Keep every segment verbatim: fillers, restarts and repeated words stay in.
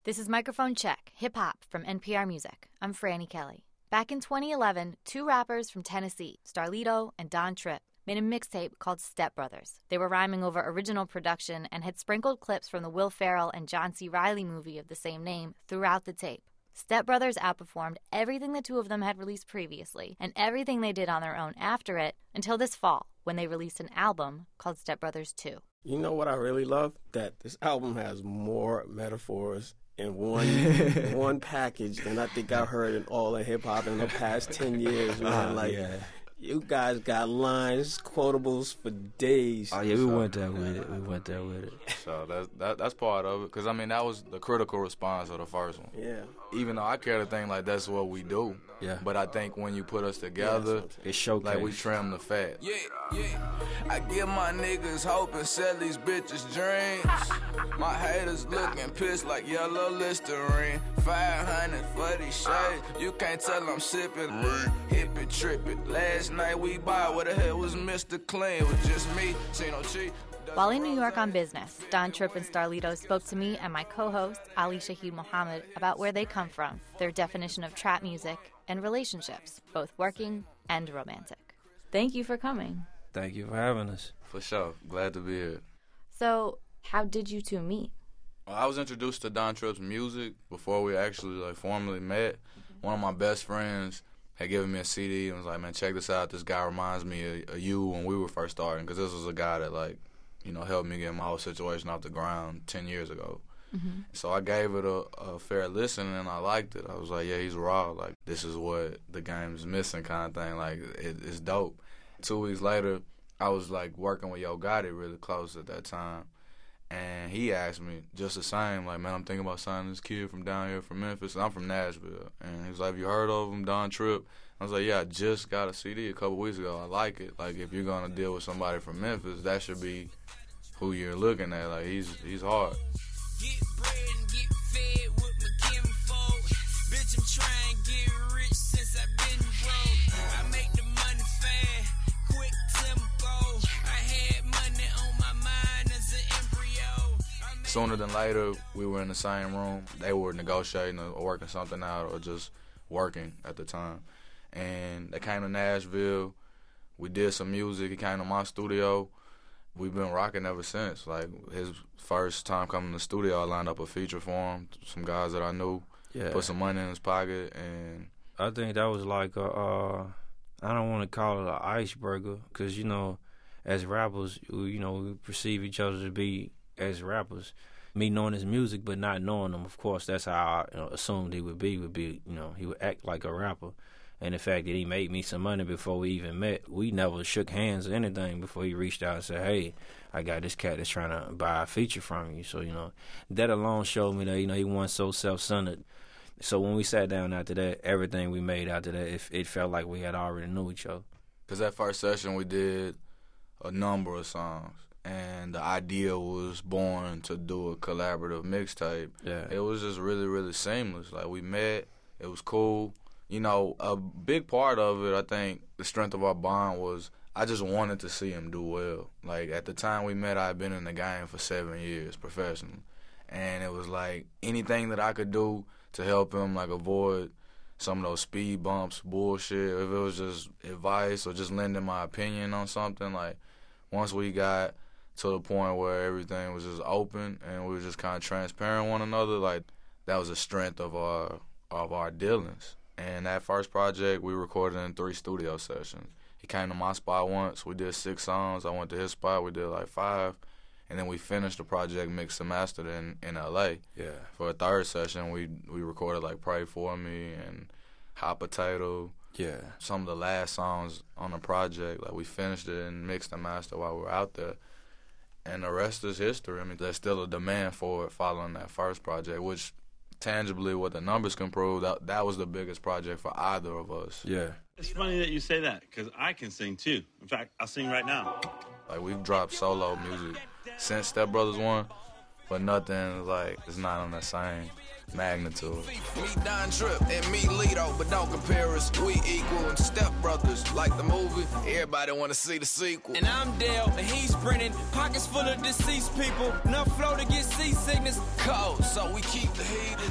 This is Microphone Check, hip-hop from N P R Music. I'm Frannie Kelly. Back in twenty eleven, two rappers from Tennessee, Starlito and Don Tripp, made a mixtape called Step Brothers. They were rhyming over original production and had sprinkled clips from the Will Ferrell and John C. Reilly movie of the same name throughout the tape. Step Brothers outperformed everything the two of them had released previously and everything they did on their own after it until this fall, when they released an album called Step Brothers two. You know what I really love? That this album has more metaphors in one one package than I think I've heard in all of hip-hop in the past ten years, man. Uh, like, yeah. You guys got lines, quotables for days. Oh, yeah, we so, went there with it. We went there with it. So that's, that, that's part of it. Because, I mean, that was the critical response of the first one. Yeah. Even though I care to think, like, that's what we do. Yeah. But I think when you put us together, yeah, it showcased. Like, we trim the fat. Yeah, yeah. I give my niggas hope and sell these bitches dreams. My haters looking pissed like yellow Listerine. five hundred for these shades. You can't tell I'm sipping. Hip it, trip it. Last night we bought, where the hell was Mister Clean? It was just me, see no cheat. While in New York on business, Don Tripp and Starlito spoke to me and my co-host, Ali Shaheed Muhammad, about where they come from, their definition of trap music, and relationships, both working and romantic. Thank you for coming. Thank you for having us. For sure. Glad to be here. So, how did you two meet? Well, I was introduced to Don Tripp's music before we actually like formally met. One of my best friends had given me a C D and was like, man, check this out. This guy reminds me of, of you when we were first starting, because this was a guy that, like, you know, helped me get my whole situation off the ground ten years ago. Mm-hmm. So I gave it a, a fair listen, and I liked it. I was like, yeah, he's raw. Like, this is what the game's missing kind of thing. Like, it, it's dope. Two weeks later, I was, like, working with Yo Gotti really close at that time. And he asked me just the same, like, man, I'm thinking about signing this kid from down here from Memphis. And I'm from Nashville. And he was like, have you heard of him, Don Tripp? I was like, yeah, I just got a C D a couple weeks ago. I like it. Like, if you're going to deal with somebody from Memphis, that should be who you're looking at. Like, he's he's hard. Get bread and get fed with my kinfolk. Bitch, I'm trying to get rich since I've been broke. I make the money fast, quick tempo. I had money on my mind as an embryo. Sooner than later, we were in the same room. They were negotiating or working something out or just working at the time. And they came to Nashville. We did some music. He came to my studio. We've been rocking ever since. Like, his first time coming to the studio, I lined up a feature for him, some guys that I knew, yeah. Put some money in his pocket, and I think that was like a, uh, I don't want to call it an icebreaker, because, you know, as rappers, you know, we perceive each other to be, as rappers, me knowing his music but not knowing him. Of course, that's how I, you know, assumed he would be, would be, you know, he would act like a rapper. And the fact that he made me some money before we even met, we never shook hands or anything before he reached out and said, hey, I got this cat that's trying to buy a feature from you. So, you know, that alone showed me that, you know, he wasn't so self-centered. So when we sat down after that, everything we made after that, it, it felt like we had already knew each other. Because that first session, we did a number of songs. And the idea was born to do a collaborative mixtape. Yeah. It was just really, really seamless. Like, we met. It was cool. You know, a big part of it, I think, the strength of our bond was I just wanted to see him do well. Like, at the time we met, I had been in the game for seven years professionally. And it was like anything that I could do to help him, like, avoid some of those speed bumps, bullshit, if it was just advice or just lending my opinion on something. Like, once we got to the point where everything was just open and we were just kind of transparent one another, like, that was the strength of our of our dealings. And that first project, we recorded in three studio sessions. He came to my spot once. We did six songs. I went to his spot. We did like five. And then we finished the project mixed and mastered in, in L A. Yeah. For a third session, we we recorded like Pray For Me and Hot Potato. Yeah. Some of the last songs on the project. Like, we finished it and mixed and mastered while we were out there. And the rest is history. I mean, there's still a demand for it following that first project, which tangibly what the numbers can prove, that that was the biggest project for either of us. Yeah. It's funny that you say that, because I can sing too. In fact, I'll sing right now. Like, we've dropped solo music since Step Brothers one, but nothing, like, it's not on the same magnitude. Me Don Tripp and me Lito, but don't compare us. We equal and Step Brothers, like the movie. Everybody want to see the sequel. And I'm Dale, and he's Brennan. Pockets full of deceased people. Enough flow to get seasickness. Cold, so we keep the heat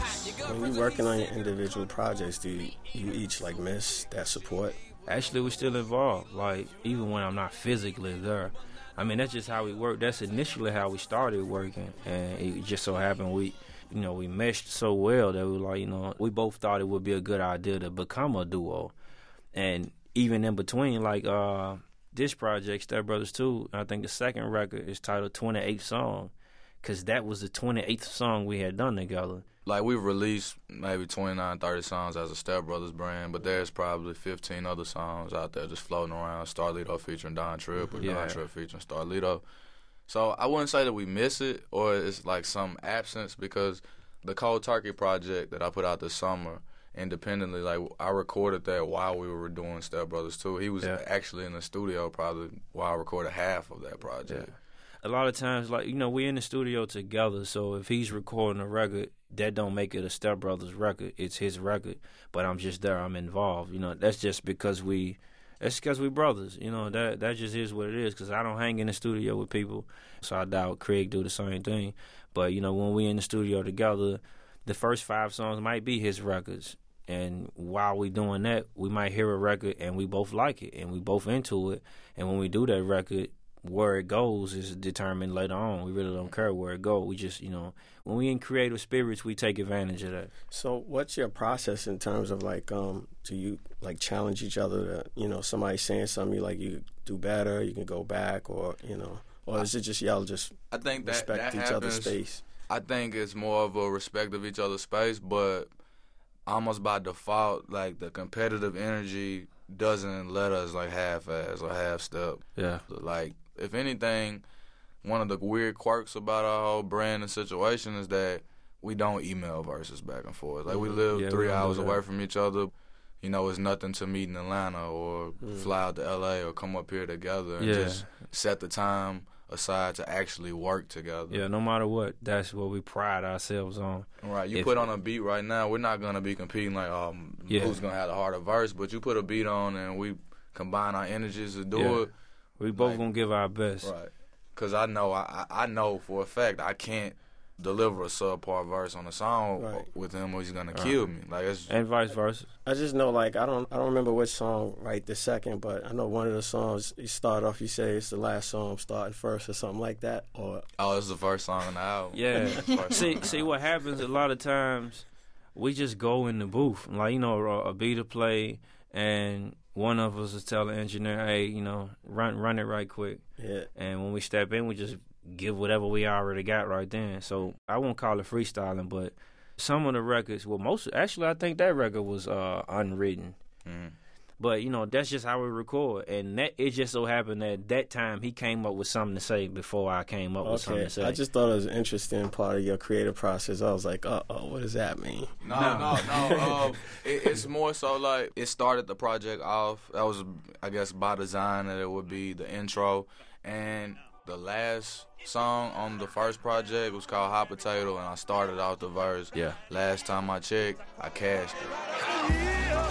when you're working on your individual projects, do you, you each like miss that support? Actually, we're still involved. Like, even when I'm not physically there. I mean, that's just how we work. That's initially how we started working. And it just so happened we, you know, we meshed so well that we were like, you know, we both thought it would be a good idea to become a duo. And even in between, like, uh, this project, Step Brothers two, I think the second record is titled twenty-eighth Song, because that was the twenty-eighth song we had done together. Like, we've released maybe twenty-nine, thirty songs as a Step Brothers brand, but there's probably fifteen other songs out there just floating around. Starlito featuring Don Tripp, or Yeah. Don Tripp featuring Starlito. So I wouldn't say that we miss it or it's like some absence, because the Cold Turkey project that I put out this summer independently, like, I recorded that while we were doing Step Brothers two. He was Yeah. actually in the studio probably while I recorded half of that project. Yeah. A lot of times, like, you know, we're in the studio together, so if he's recording a record, that don't make it a Step Brothers record. It's his record, but I'm just there. I'm involved. You know, that's just because we, that's because we brothers. You know, that that just is what it is, because I don't hang in the studio with people, so I doubt Craig do the same thing. But, you know, when we in the studio together, the first five songs might be his records. And while we doing that, we might hear a record and we both like it and we both into it. And when we do that record, where it goes is determined later on. We really don't care where it goes. We just, you know, when we in creative spirits, we take advantage of that. So what's your process in terms of like, um, do you like challenge each other to, you know, somebody saying something, you like, you do better, you can go back, or, you know, or is it just y'all just I think that, respect that each happens. other's space? I think it's more of a respect of each other's space, but almost by default, like, the competitive energy doesn't let us like half-ass or half-step. Yeah. Like, if anything, one of the weird quirks about our whole brand and situation is that we don't email verses back and forth. Like, we live Yeah, we three don't do hours that. away from each other. You know, it's nothing to meet in Atlanta or fly out to L A or come up here together and Yeah. just set the time aside to actually work together. Yeah, no matter what, that's what we pride ourselves on. Right, you If- put on a beat right now, we're not going to be competing like, um, Yeah. who's going to have the harder verse, but you put a beat on and we combine our energies to do Yeah. it. We both Like- gonna give our best. Right. Because I know, I, I know for a fact I can't deliver a subpar verse on a song Right. with him or he's going to kill me. Like, it's, And vice versa. I just know, like, I don't I don't remember which song right this second, but I know one of the songs, you start off, you say it's the last song, I'm starting first or something like that. Or oh, it's the first song on the album. Yeah. First see, song. see what happens a lot of times, we just go in the booth. Like, you know, a, a beat to play, and one of us is tell the engineer, hey, you know, run run it right quick. yeah, And when we step in, we just give whatever we already got right then. So I won't call it freestyling, but some of the records, well, most, actually, I think that record was uh, unwritten. Mhm. But, you know, that's just how we record. And that it just so happened that that time he came up with something to say before I came up with something okay. to say. I just thought it was an interesting part of your creative process. I was like, uh oh, what does that mean? No, no, no. um, it, it's more so like it started the project off. That was, I guess, by design that it would be the intro. And the last song on the first project was called Hot Potato, and I started out the verse. Yeah. Last time I checked, I cashed it.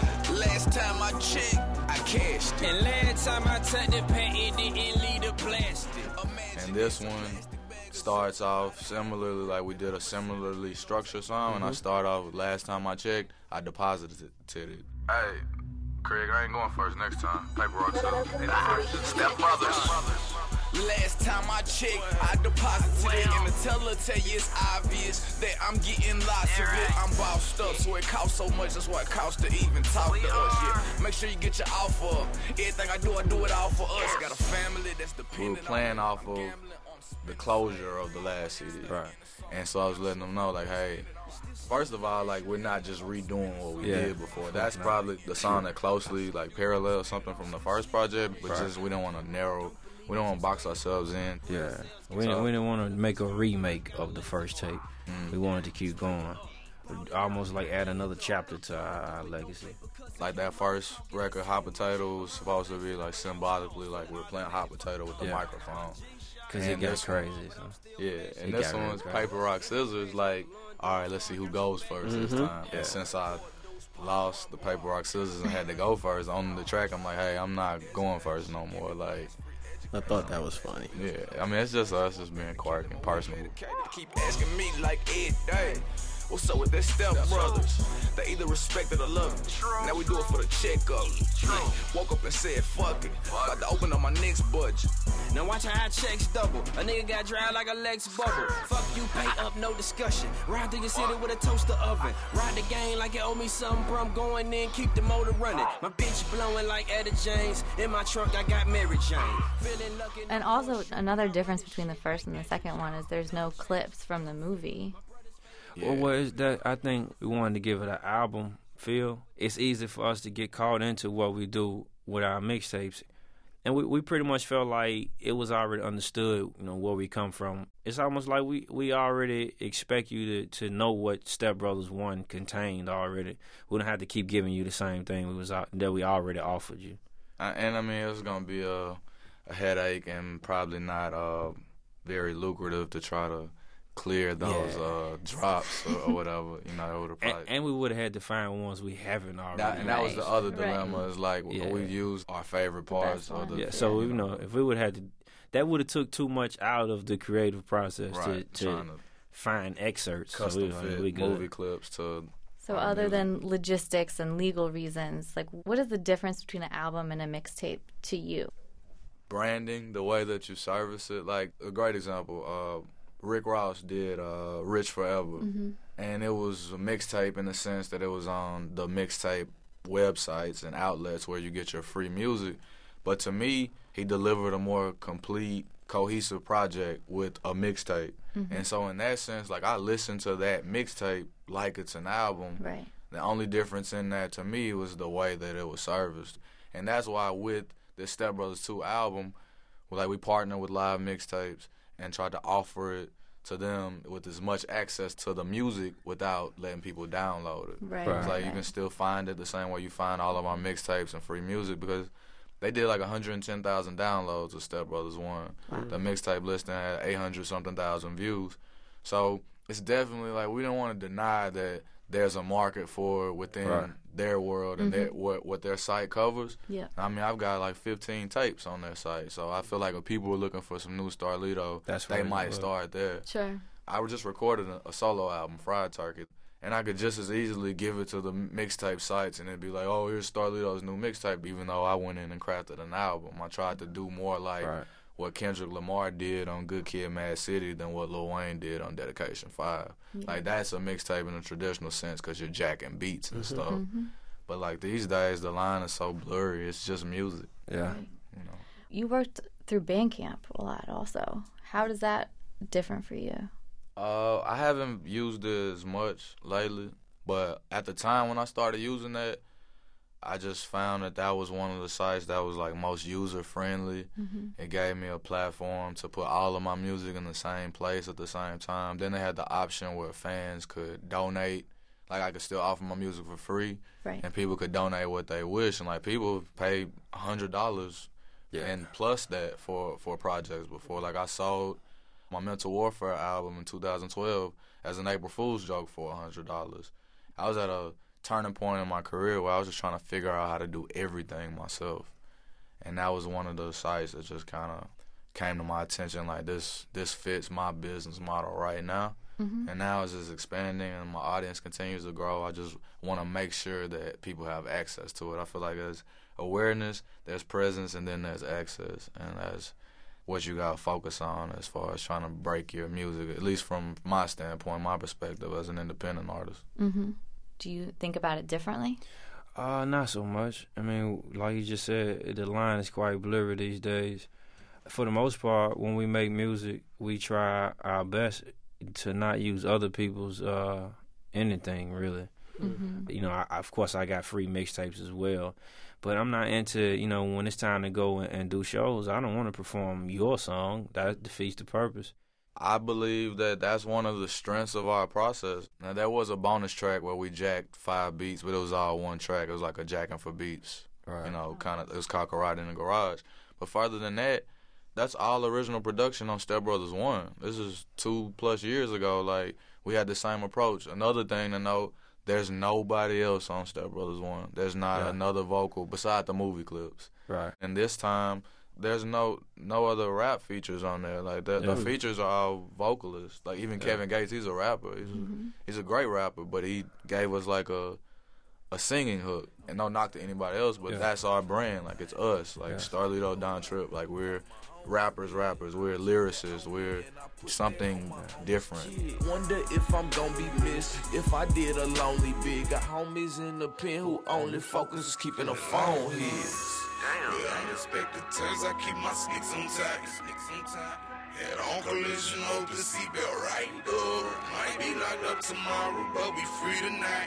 Last time I checked, I cashed it. And last time I touched the paint, it didn't leave the plastic. And this one starts off similarly, like we did a similarly structured song, and I start off with Last Time I Checked, I deposited it. Hey, Craig, I ain't going first next time. Paper Rock Scissors. Step Brothers. Last time I checked, I deposited it. And the teller tell you it's obvious that I'm getting lots of it. I'm bossed up, so it costs so much. That's what it costs to even talk to us. Yeah, make sure you get your offer up. Everything I do, I do it all for us. Got a family that's We dependent were playing on off of the closure of the last C D. Right. And so I was letting them know, like, hey, first of all, like, we're not just redoing what we Yeah. did before. That's probably the song that closely, like, parallels something from the first project, but just we don't want to narrow, we don't want to box ourselves in. Yeah. We, So- we didn't want to make a remake of the first tape. We wanted to keep going. Almost like add another chapter to our, our legacy. Like, that first record, Hot Potato, was supposed to be, like, symbolically, like, we're playing Hot Potato with the Yeah. microphone. Because it And got this one- crazy. So. Yeah, It and this got real one's crazy. Paper, Rock, Scissors, like, all right, let's see who goes 1st this time. Yeah. And since I lost the Paper, Rock, Scissors and had to go first on the track, I'm like, hey, I'm not going first no more. Like, I thought that was funny. yeah, I mean, it's just us just being quirky and personal. Keep asking me like every day. What's up with that Step Brothers? They either respect it or love it. Now we do it for the check up. Woke up and said, fuck it. About to open up my next budget. Now watch how our checks double. A nigga got dry like a Lex bubble. Fuck you, pay up, no discussion. Ride through your city with a toaster oven. Ride the game like it owe me something, bro. I'm going in, keep the motor running. My bitch blowing like Etta James. In my trunk, I got Mary Jane. Feeling lucky. And also, another difference between the first and the second one is there's no clips from the movie. Yeah. Well, what is that? I think we wanted to give it an album feel. It's easy for us to get caught into what we do with our mixtapes. And we, we pretty much felt like it was already understood, you know, where we come from. It's almost like we, we already expect you to, to know what Step Brothers one contained already. We don't have to keep giving you the same thing we was that we already offered you. Uh, and, I mean, it was going to be a, a headache and probably not uh, very lucrative to try to clear those yeah. uh, drops or, or whatever, you know. It probably... and, and we would have had to find ones we haven't already. That, and that right. was the other dilemma. Right. Is like yeah. we used our favorite parts. Or the, yeah, so you know, if we would have had to, that would have took too much out of the creative process right. to, to, to find excerpts, custom so we, fit we movie clips to. So other music. Than logistics and legal reasons, like what is the difference between an album and a mixtape to you? Branding, the way that you service it. Like a great example. Uh, Rick Ross did uh, Rich Forever, mm-hmm. and it was a mixtape in the sense that it was on the mixtape websites and outlets where you get your free music. But to me, he delivered a more complete, cohesive project with a mixtape. Mm-hmm. And so in that sense, like I listened to that mixtape like it's an album. Right. The only difference in that to me was the way that it was serviced. And that's why with the Step Brothers two album, like we partnered with Live Mixtapes and tried to offer it to them with as much access to the music without letting people download it. Right. It's like right. you can still find it the same way you find all of our mixtapes and free music because they did like one hundred ten thousand downloads of Step Brothers one. Wow. The mixtape listing had eight hundred something thousand views. So it's definitely like we don't want to deny that there's a market for it within right. their world and mm-hmm. their, what, what their site covers. Yeah. I mean, I've got like fifteen tapes on their site, so I feel like if people were looking for some new Starlito, That's they might start there. Sure. I just recorded a, a solo album, Fried Turkey, and I could just as easily give it to the mixtape sites and it'd be like, oh, here's Starlito's new mixtape, even though I went in and crafted an album. I tried to do more like right. what Kendrick Lamar did on Good Kid, Mad City than what Lil Wayne did on Dedication five. Yeah. Like, that's a mixtape in a traditional sense because you're jacking beats and mm-hmm. stuff. Mm-hmm. But, like, these days, the line is so blurry. It's just music. Yeah. You know. You worked through Bandcamp a lot also. How does that different for you? Uh, I haven't used it as much lately. But at the time when I started using that, I just found that that was one of the sites that was, like, most user-friendly. Mm-hmm. It gave me a platform to put all of my music in the same place at the same time. Then they had the option where fans could donate. Like, I could still offer my music for free. Right. And people could donate what they wish. And, like, people paid one hundred dollars yeah. and plus that for, for projects before. Like, I sold my Mental Warfare album in two thousand twelve as an April Fool's joke for one hundred dollars. I was at a turning point in my career where I was just trying to figure out how to do everything myself. And that was one of those sites that just kind of came to my attention, like this this fits my business model right now. Mm-hmm. And now it's just expanding and my audience continues to grow. I just want to make sure that people have access to it. I feel like there's awareness, there's presence, and then there's access. And that's what you got to focus on as far as trying to break your music, at least from my standpoint, my perspective as an independent artist. Mm-hmm. Do you think about it differently? Uh, not so much. I mean, like you just said, the line is quite blurry these days. For the most part, when we make music, we try our best to not use other people's uh, anything, really. Mm-hmm. You know, I, of course, I got free mixtapes as well. But I'm not into, you know, when it's time to go and, and do shows, I don't want to perform your song. That defeats the purpose. I believe that that's one of the strengths of our process. Now, there was a bonus track where we jacked five beats, but it was all one track. It was like a jacking for beats. Right. You know, kind of, it was called Karate in the Garage. But further than that, that's all original production on Step Brothers one. This is two plus years ago. Like, we had the same approach. Another thing to note, there's nobody else on Step Brothers one. There's not yeah. another vocal beside the movie clips. Right. And this time, there's no no other rap features on there. Like the, Yeah. the features are all vocalists. Like even Yeah. Kevin Gates, he's a rapper. He's Mm-hmm. a, he's a great rapper, but he gave us like a a singing hook. And no knock to anybody else, but Yeah. that's our brand. Like it's us. Like Yeah. Starlito, Don Trip. Like we're rappers, rappers. We're lyricists. We're something different. Wonder if I'm gonna be missed if I did a lonely bid. Got homies in the pen who only focus keeping a phone hits. With unexpected turns, I keep my sneaks on tight. Head on collision, hope the seatbelt right up. Might be locked up tomorrow, but we free tonight.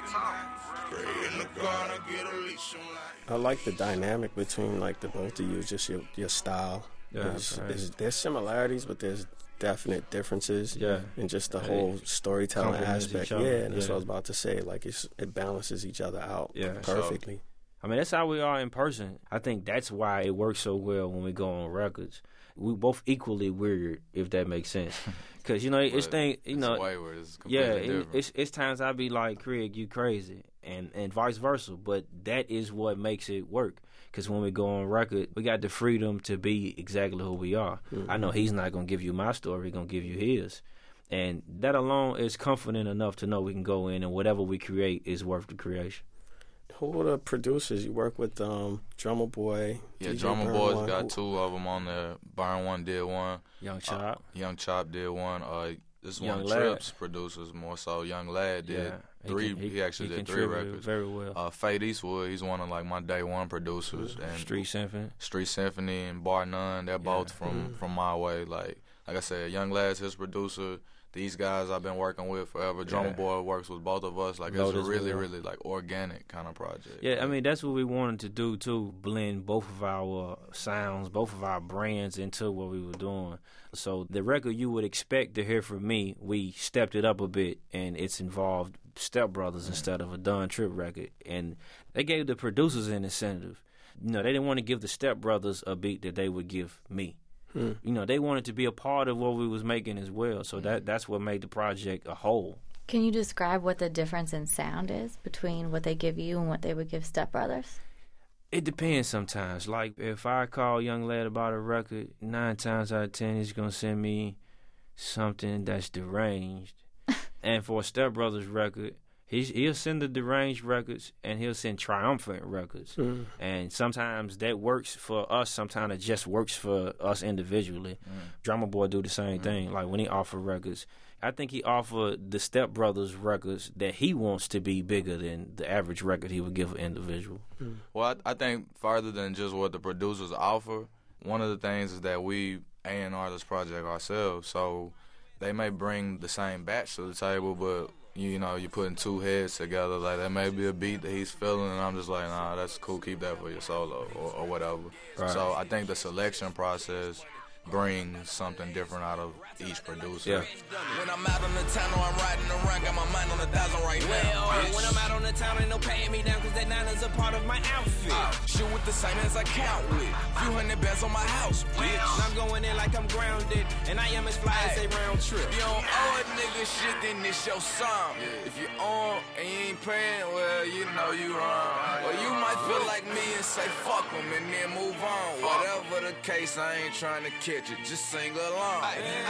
Pray in the garden, get a leash on life. I like the dynamic between like the both of you, just your your style. Yeah, It's- right. it's- there's similarities, but there's definite differences. Yeah. and just the Right. whole storytelling Complements aspect. each other, Yeah, and that's yeah. what I was about to say. Like it's, it balances each other out Yeah. perfectly. I mean, that's how we are in person. I think that's why it works so well when we go on records. We both equally weird, if that makes sense. Because, you know, it's But thing, you it's know, wayward. It's yeah, completely it- different. it's it's times I be like, Craig, you crazy, and and vice versa. But that is what makes it work. Because when we go on record, we got the freedom to be exactly who we are. I know he's not gonna give you my story; he's gonna give you his, and that alone is comforting enough to know we can go in and whatever we create is worth the creation. Who are the producers you work with? Um, Drummer Boy. Yeah, D J Drummer Burn Boys One. got Who- two of them on there. Burn One did one. Young Chop, Young Chop did one. Uh, this is one Young of Lad. Tripp's producers more so. Young Lad did yeah, three. can- He, actually he did three contributed records. very well. Uh, Fade Eastwood, he's one of like my day one producers. And Street Symphony. Street Symphony and Bar None, they're both from from my way. Like like I said, Young Lad's his producer. These guys I've been working with forever. Drummer Yeah. Boy works with both of us. Like it's Lotus a really, Will. really like organic kind of project. Yeah, I mean that's what we wanted to do too, blend both of our sounds, both of our brands into what we were doing. So the record you would expect to hear from me, we stepped it up a bit, and it's involved Step Brothers instead of a Don Trip record, and they gave the producers an incentive. You know, they didn't want to give the Step Brothers a beat that they would give me. Hmm. You know, they wanted to be a part of what we was making as well. So that that's what made the project a whole. Can you describe what the difference in sound is between what they give you and what they would give Step Brothers? It depends sometimes. Like, if I call Young Lad about a record, nine times out of ten, he's going to send me something that's deranged. And for a Step Brothers record, he's, he'll send the deranged records and he'll send triumphant records. Mm. And sometimes that works for us. Sometimes it just works for us individually. Drummer Boy do the same thing. Like, when he offer records, I think he offered the Step Brothers records that he wants to be bigger than the average record he would give an individual. Well, I, I think farther than just what the producers offer, one of the things is that we A and R this project ourselves. So they may bring the same batch to the table, but you know, you're putting two heads together. Like, there may be a beat that he's feeling, and I'm just like, nah, that's cool. Keep that for your solo or, or whatever. Right. So I think the selection process brings something different out of each producer. Yeah. When I'm out on the town or I'm riding around, got my mind on a thousand right now. Well, when I'm out on the town, ain't no paying me down, cause that nine is a part of my outfit. Uh, shoot with the same as I count with. Few hundred bands on my house, bitch. And I'm going in like I'm grounded, and I am as fly as a round trip. If you don't owe a nigga shit, then it's your song. If you on and you ain't paying, well, you know you wrong. Or you might feel like me and say fuck them and then move on. Whatever the case, I ain't trying to catch it. Just sing along.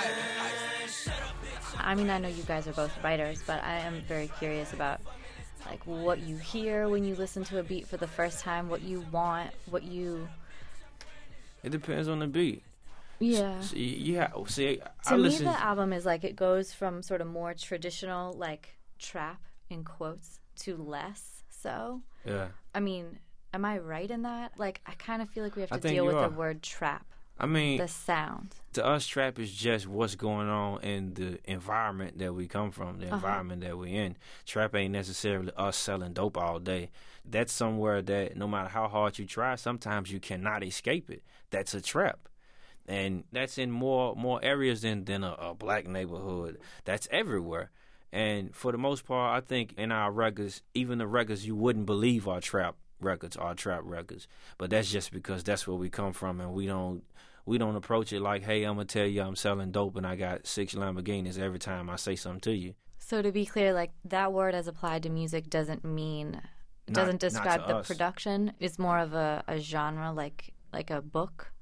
I mean, I know you guys are both writers, but I am very curious about like what you hear when you listen to a beat for the first time, what you want, what you It depends on the beat. yeah. See, yeah, see, To I me, listen. the album is like it goes from sort of more traditional, like trap in quotes, to less so. yeah, I mean, am I right in that? Like, I kind of feel like we have I to think deal you with are. the word trap, I mean, the sound. to us, trap is just what's going on in the environment that we come from, the Uh-huh. environment that we in. Trap ain't necessarily us selling dope all day. That's somewhere that no matter how hard you try, sometimes you cannot escape it. That's a trap. And that's in more more areas than, than a, a black neighborhood. That's everywhere. And for the most part, I think in our records, even the records you wouldn't believe are trap records are trap records. But that's just because that's where we come from, and we don't we don't approach it like, hey, I'm gonna tell you I'm selling dope and I got six Lamborghinis every time I say something to you. So to be clear, like that word as applied to music doesn't mean Not- doesn't not describe to the us. production. It's more of a, a genre, like like a book.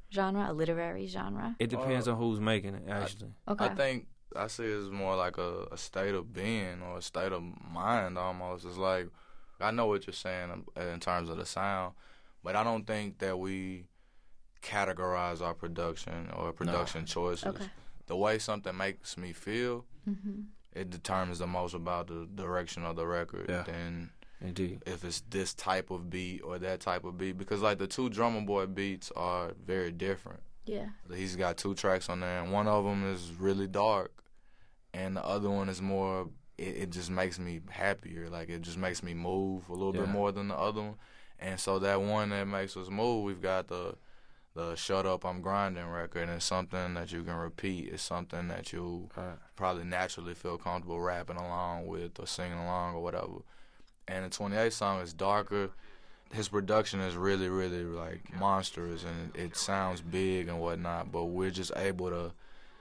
genre, a literary genre? It depends Uh, on who's making it, actually. Okay. I think I see it as more like a, a state of being or a state of mind almost. It's like, I know what you're saying in terms of the sound, but I don't think that we categorize our production or production no. choices. Okay. The way something makes me feel, mm-hmm. it determines the most about the direction of the record. Yeah. Than Indeed. if it's this type of beat or that type of beat. Because, like, the two Drummer Boy beats are very different. Yeah. He's got two tracks on there, and one of them is really dark, and the other one is more, it, it just makes me happier. Like, it just makes me move a little yeah. bit more than the other one. And so that one that makes us move, we've got the the Shut Up, I'm Grinding record, and it's something that you can repeat. It's something that you right. probably naturally feel comfortable rapping along with or singing along or whatever. And the twenty-eighth song is darker. His production is really, really, like, monstrous, and it sounds big and whatnot, but we're just able to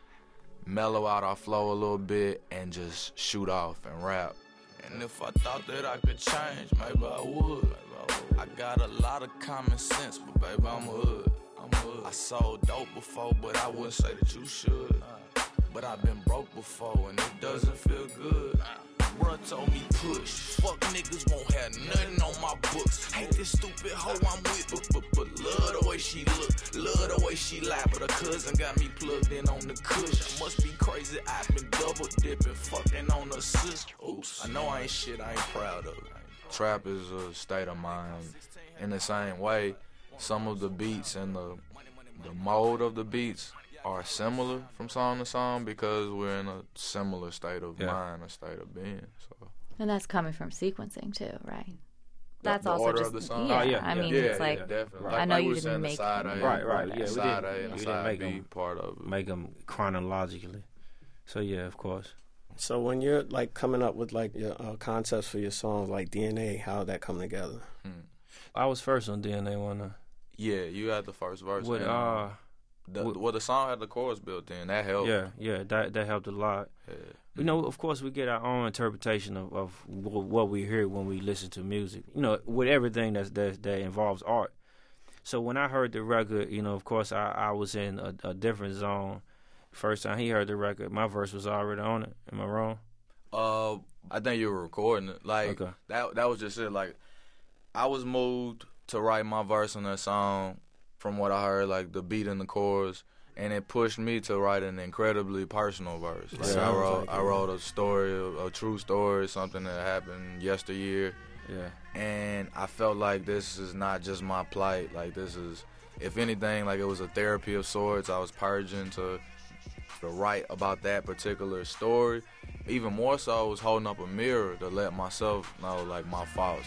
mellow out our flow a little bit and just shoot off and rap. And if I thought that I could change, maybe I would. I got a lot of common sense, but baby, I'm hood. I'm hood. I sold dope before, but I wouldn't say that you should. But I've been broke before, and it doesn't feel good. Bruh told me push. Fuck niggas won't have nothing on my books. Hate this stupid hoe I'm with, but, but, but love the way she look. Love the way she lie, but her cousin got me plugged in on the cush. I must be crazy, I've been double dipping, fucking on her sister. Oops, I know I ain't shit I ain't proud of. Trap is a state of mind. In the same way, some of the beats and the the mode of the beats are similar from song to song because we're in a similar state of yeah. mind, a state of being. So, and that's coming from sequencing too, right? That's the also order just of the song. yeah. Oh, yeah, I yeah. mean, yeah, it's like yeah, definitely. I Like, know like you we didn't saying make the side A, Right, right, the yeah, we side didn't- A and we the didn't side make B them- part of it. Make them chronologically. So, yeah, of course. So when you're like coming up with like your uh, concepts for your songs, like D N A, how did that come together? Hmm. I was first on D N A one. Uh, Yeah, you had the first verse. with, and, uh, the, with- well, the song had the chorus built in. That helped. yeah, yeah, that that helped a lot. Yeah. You know, of course, we get our own interpretation of, of what we hear when we listen to music. You know, with everything that's, that that involves art. So when I heard the record, you know, of course, I, I was in a, a different zone. First time he heard the record, my verse was already on it. Am I wrong? Uh, I think you were recording it. Like Okay. that. That was just it. Like I was moved to write my verse on that song from what I heard, like the beat and the chorus, and it pushed me to write an incredibly personal verse. Like Yeah, I wrote, like I it. wrote a story, a, a true story, something that happened yesteryear, Yeah. and I felt like this is not just my plight. Like this is, if anything, like it was a therapy of sorts. I was purging to to write about that particular story. Even more so, I was holding up a mirror to let myself know, like, my faults.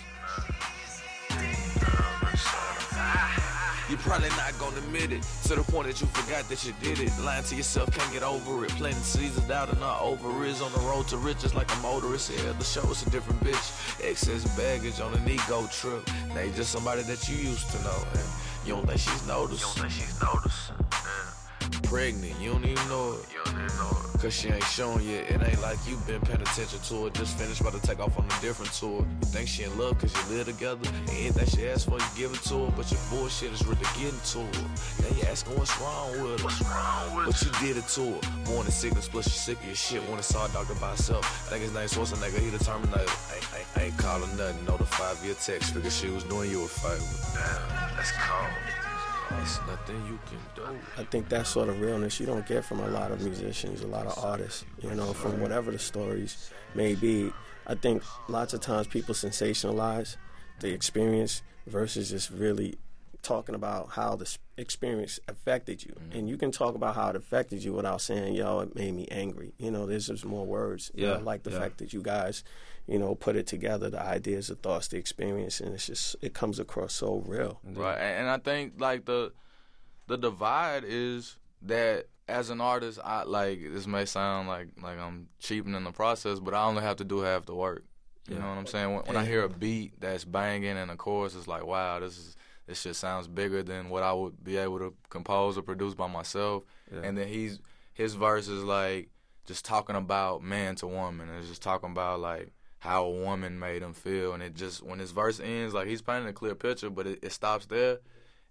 You're probably not gonna admit it, to the point that you forgot that you did it. Lying to yourself, can't get over it. Planting seeds of doubt and not over is on the road to riches like a motorist. Yeah, the show is a different bitch. Excess baggage on an ego trip. Now you just somebody that you used to know. And you don't think she's noticed. You don't think she's noticed. Pregnant, you don't even know it. You don't even know it. Cause she ain't shown yet. It ain't like you been paying attention to it. Just finished about to take off on a different tour. You think she in love cause you live together. And anything she asks for, you give it to her. But your bullshit is really getting to her. Now you asking what's wrong with her. What's wrong with but you did it to her. Morning sickness plus you sick of your shit. When it's all doctor by herself. Think his name Schwarzenegger, he the Terminator. Ain't, ain't, ain't calling nothing. Know the five-year text. Figure she was doing you a favor. Damn, that's cold. There's nothing you can do. I think that sort of realness you don't get from a lot of musicians, a lot of artists, you know, from whatever the stories may be. I think lots of times people sensationalize the experience versus just really talking about how the experience affected you. Mm-hmm. And you can talk about how it affected you without saying, yo, it made me angry. You know, there's just more words. Yeah. You know, like the yeah. fact that you guys, you know, put it together, the ideas, the thoughts, the experience, and it's just, it comes across so real. Right, and I think like the the divide is that as an artist, I like this may sound like like I'm cheapening the process, but I only have to do half the work. You Yeah. know what I'm saying? When, when I hear a beat that's banging and a chorus, it's like, wow, this is this shit sounds bigger than what I would be able to compose or produce by myself. Yeah. And then he's his verse is like just talking about man to woman, and it's just talking about like how a woman made him feel, and it just when his verse ends, like he's painting a clear picture, but it, it stops there,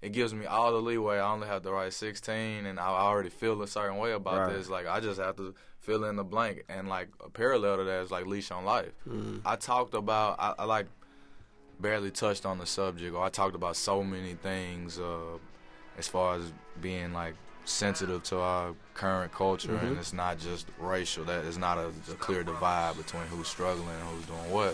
it gives me all the leeway. I only have to write sixteen, and I already feel a certain way about right. this. Like, I just have to fill in the blank. And, like, a parallel to that is, like, Leash on Life. Mm. I talked about, I, I, like, barely touched on the subject, or I talked about so many things uh, as far as being, like, sensitive to our current culture, mm-hmm. and it's not just racial. That it's not a, a clear divide between who's struggling and who's doing what.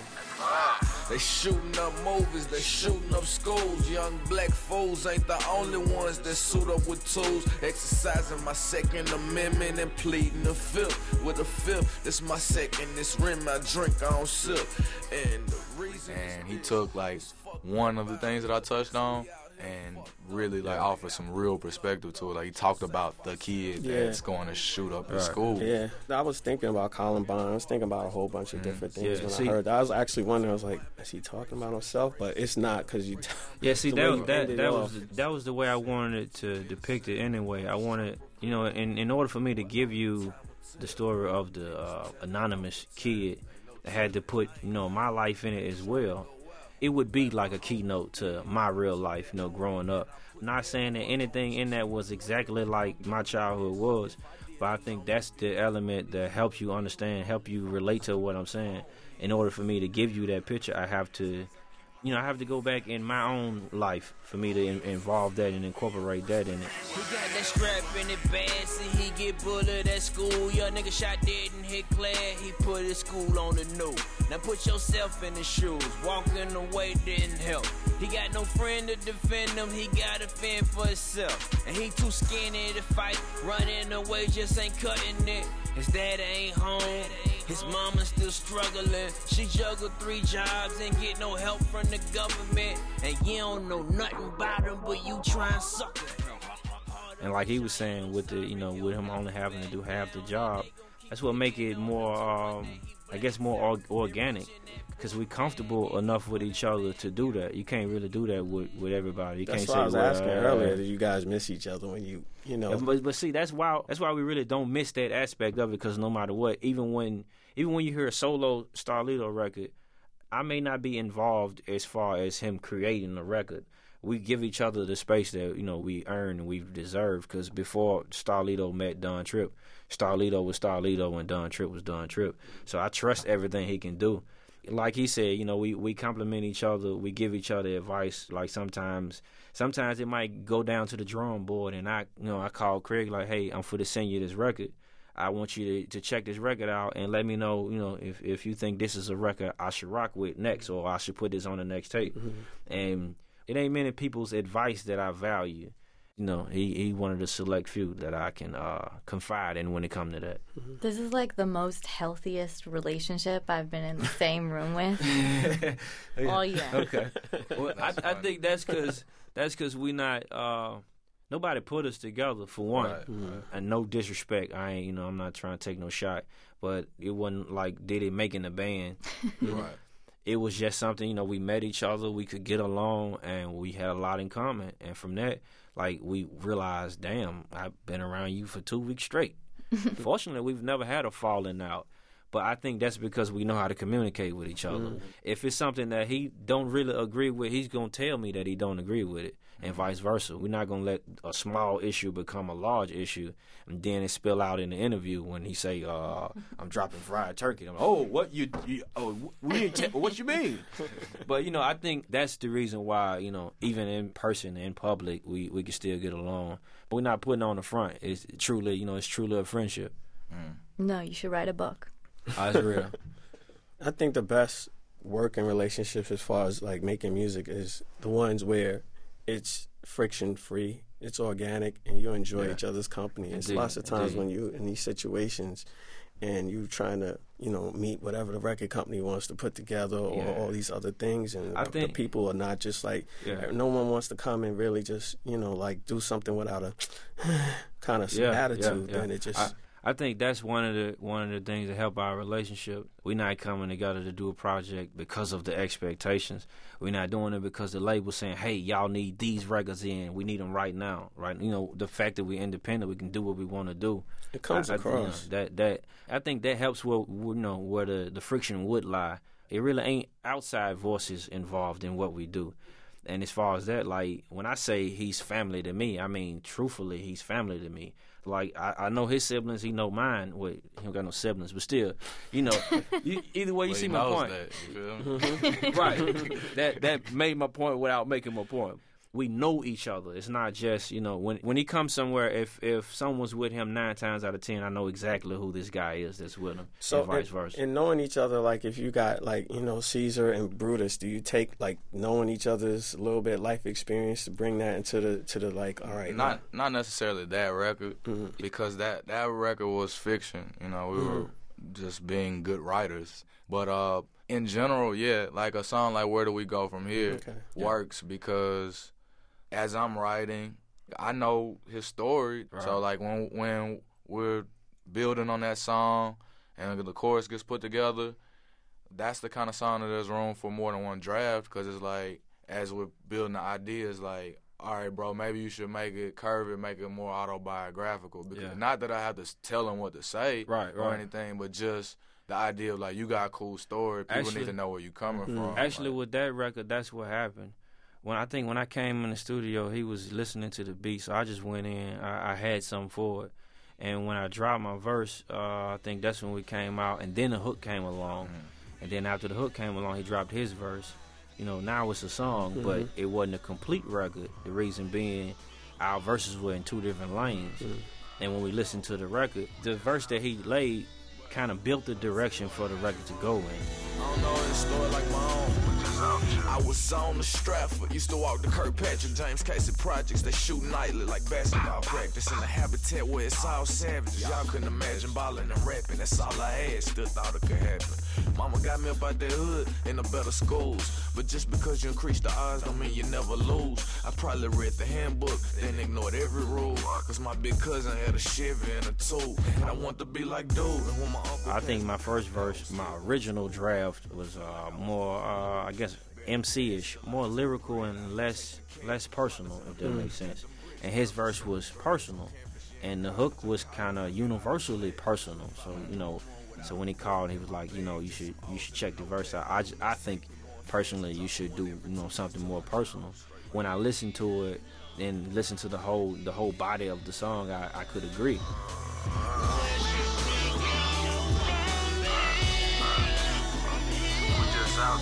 They shooting up movies, they shooting up schools. Young black fools ain't the only ones that suit up with tools. Exercising my Second Amendment and pleading the fifth. With a fifth, this my second, this rim I drink, I don't sip. And the reason and he took like one of the things that I touched on and really like offer some real perspective to it. Like, he talked about the kid yeah. that's going to shoot up right. in school. Yeah, I was thinking about Columbine. I was thinking about a whole bunch of different mm. things yeah, when see, I heard that. I was actually wondering, I was like, is he talking about himself? But it's not, because you t- yeah see that was that, that was was that was the way I wanted it to depict it anyway. I wanted, you know, in in order for me to give you the story of the uh, anonymous kid, I had to put, you know, my life in it as well. It would be like a keynote to my real life, you know, growing up. Not saying that anything in that was exactly like my childhood was, but I think that's the element that helps you understand, help you relate to what I'm saying. In order for me to give you that picture, I have to, you know, I have to go back in my own life for me to in- involve that and incorporate that in it. He got that strap in it bad, see he get bullied at school. Young nigga shot dead and hit Claire, he put his school on the news. Now put yourself in his shoes, walking away didn't help. He got no friend to defend him, he gotta fend for himself. And he too skinny to fight, running away just ain't cutting it. His dad ain't home, his mama still struggling. She juggled three jobs and get no help from the government. And you don't know nothing about him, but you try and suck it. And like he was saying, with the, you know, with him only having to do half the job, that's what make it more, um, I guess, more or- organic. Because we comfortable enough with each other to do that. You can't really do that with, with everybody. You that's can't why say, I was well, asking uh, earlier, do you guys miss each other when you, you know? But, but see, that's why that's why we really don't miss that aspect of it. Because no matter what, even when even when you hear a solo Starlito record, I may not be involved as far as him creating the record. We give each other the space that, you know, we earn and we've deserved. Because before Starlito met Don Tripp, Starlito was Starlito and Don Tripp was Don Tripp. So I trust everything he can do. Like he said, you know, we, we compliment each other. We give each other advice. Like sometimes, sometimes it might go down to the drawing board, and I, you know, I call Craig like, "Hey, I'm for to send you this record. I want you to, to check this record out and let me know, you know, if if you think this is a record I should rock with next, or I should put this on the next tape." Mm-hmm. And it ain't many people's advice that I value. You know, he, he one of the select few that I can uh, confide in when it comes to that. This is like the most healthiest relationship I've been in the same room with yeah. all year. Okay. Well, I, I think that's because that's because we not uh, nobody put us together for one, Right, mm-hmm. right. And no disrespect. I ain't, you know, I'm not trying to take no shot, but it wasn't like Diddy making the band. Right. It was just something, you know, we met each other, we could get along, and we had a lot in common. And from that, like, we realized, damn, I've been around you for two weeks straight. Fortunately, we've never had a falling out. But I think that's because we know how to communicate with each other. Mm. If it's something that he don't really agree with, he's going to tell me that he don't agree with it, and vice versa. We're not going to let a small issue become a large issue, and then it spill out in the interview when he say, uh, I'm dropping fried turkey. I'm like, oh, what you, you oh, we didn't t- what you mean? But, you know, I think that's the reason why, you know, even in person, in public, we, we can still get along. But we're not putting on the front. It's truly, you know, it's truly a friendship. Mm. No, you should write a book. Oh, that's real. I think the best working relationships as far as like making music is the ones where it's friction free, it's organic, and you enjoy yeah. each other's company. It's Indeed. lots of times Indeed. when you in these situations and you trying to, you know, meet whatever the record company wants to put together or yeah. all these other things, and I the, think, the people are not just like, yeah. no one wants to come and really just, you know, like do something without a kind of yeah, attitude. Yeah, yeah. Then it just... I, I think that's one of the one of the things that help our relationship. We're not coming together to do a project because of the expectations. We're not doing it because the label's saying, "Hey, y'all need these records in. We need them right now." Right? You know, the fact that we're independent, we can do what we want to do. It comes I, across I, you know, that that I think that helps where you know where the, the friction would lie. It really ain't outside voices involved in what we do. And as far as that, like, when I say he's family to me, I mean, truthfully, he's family to me. Like, I, I know his siblings, he know mine. Wait, he don't got no siblings, but still, you know, you, either way, you well, see he my knows point. That, you feel me? Right. That that made my point without making my point. We know each other. It's not just, you know, when when he comes somewhere, if if someone's with him nine times out of ten, I know exactly who this guy is that's with him, so and vice and, versa. And knowing each other, like if you got like, you know, Caesar and Brutus, do you take like knowing each other's a little bit life experience to bring that into the to the like, all right, Not not necessarily that record, mm-hmm. because that, that record was fiction. You know, we mm-hmm. were just being good writers. But uh, in general, yeah, like a song like Where Do We Go From Here okay. works yeah. because as I'm writing, I know his story. Right. So like when when we're building on that song and the chorus gets put together, that's the kind of song that there's room for more than one draft, because it's like as we're building the ideas, like, all right, bro, maybe you should make it, curve it, make it more autobiographical. Because Yeah. not that I have to tell him what to say Right, or right. anything, but just the idea of like, you got a cool story. People Actually- need to know where you're coming Mhm. from. Actually, like, with that record, that's what happened. When I think when I came in the studio, he was listening to the beat, so I just went in. I, I had something for it, and when I dropped my verse, uh, I think that's when we came out, and then the hook came along, Mm-hmm. and then after the hook came along, he dropped his verse. You know, now it's a song, mm-hmm. but it wasn't a complete record. The reason being, our verses were in two different lanes, mm-hmm. and when we listened to the record, the verse that he laid kind of built the direction for the record to go in. I don't know this story like my own. I was on the Stratford, used to walk the Kirkpatrick, James Casey projects. They shoot nightly like basketball practice in the habitat where it's all savages. Y'all couldn't imagine balling and rapping. That's all I had. Still thought it could happen. Mama got me up out that hood in the better schools, but just because you increase the odds don't mean you never lose. I probably read the handbook, then ignored every rule, cause my big cousin had a Chevy and a two, and I want to be like dude. And when my uncle I think my first verse, my original draft was uh, more, uh, I guess, M C-ish, more lyrical and less less personal, if that mm. makes sense. And his verse was personal, and the hook was kind of universally personal. So you know, so when he called, he was like, you know, you should you should check the verse out. I, just, I think personally you should do you know something more personal. When I listened to it and listened to the whole the whole body of the song, I, I could agree. Out,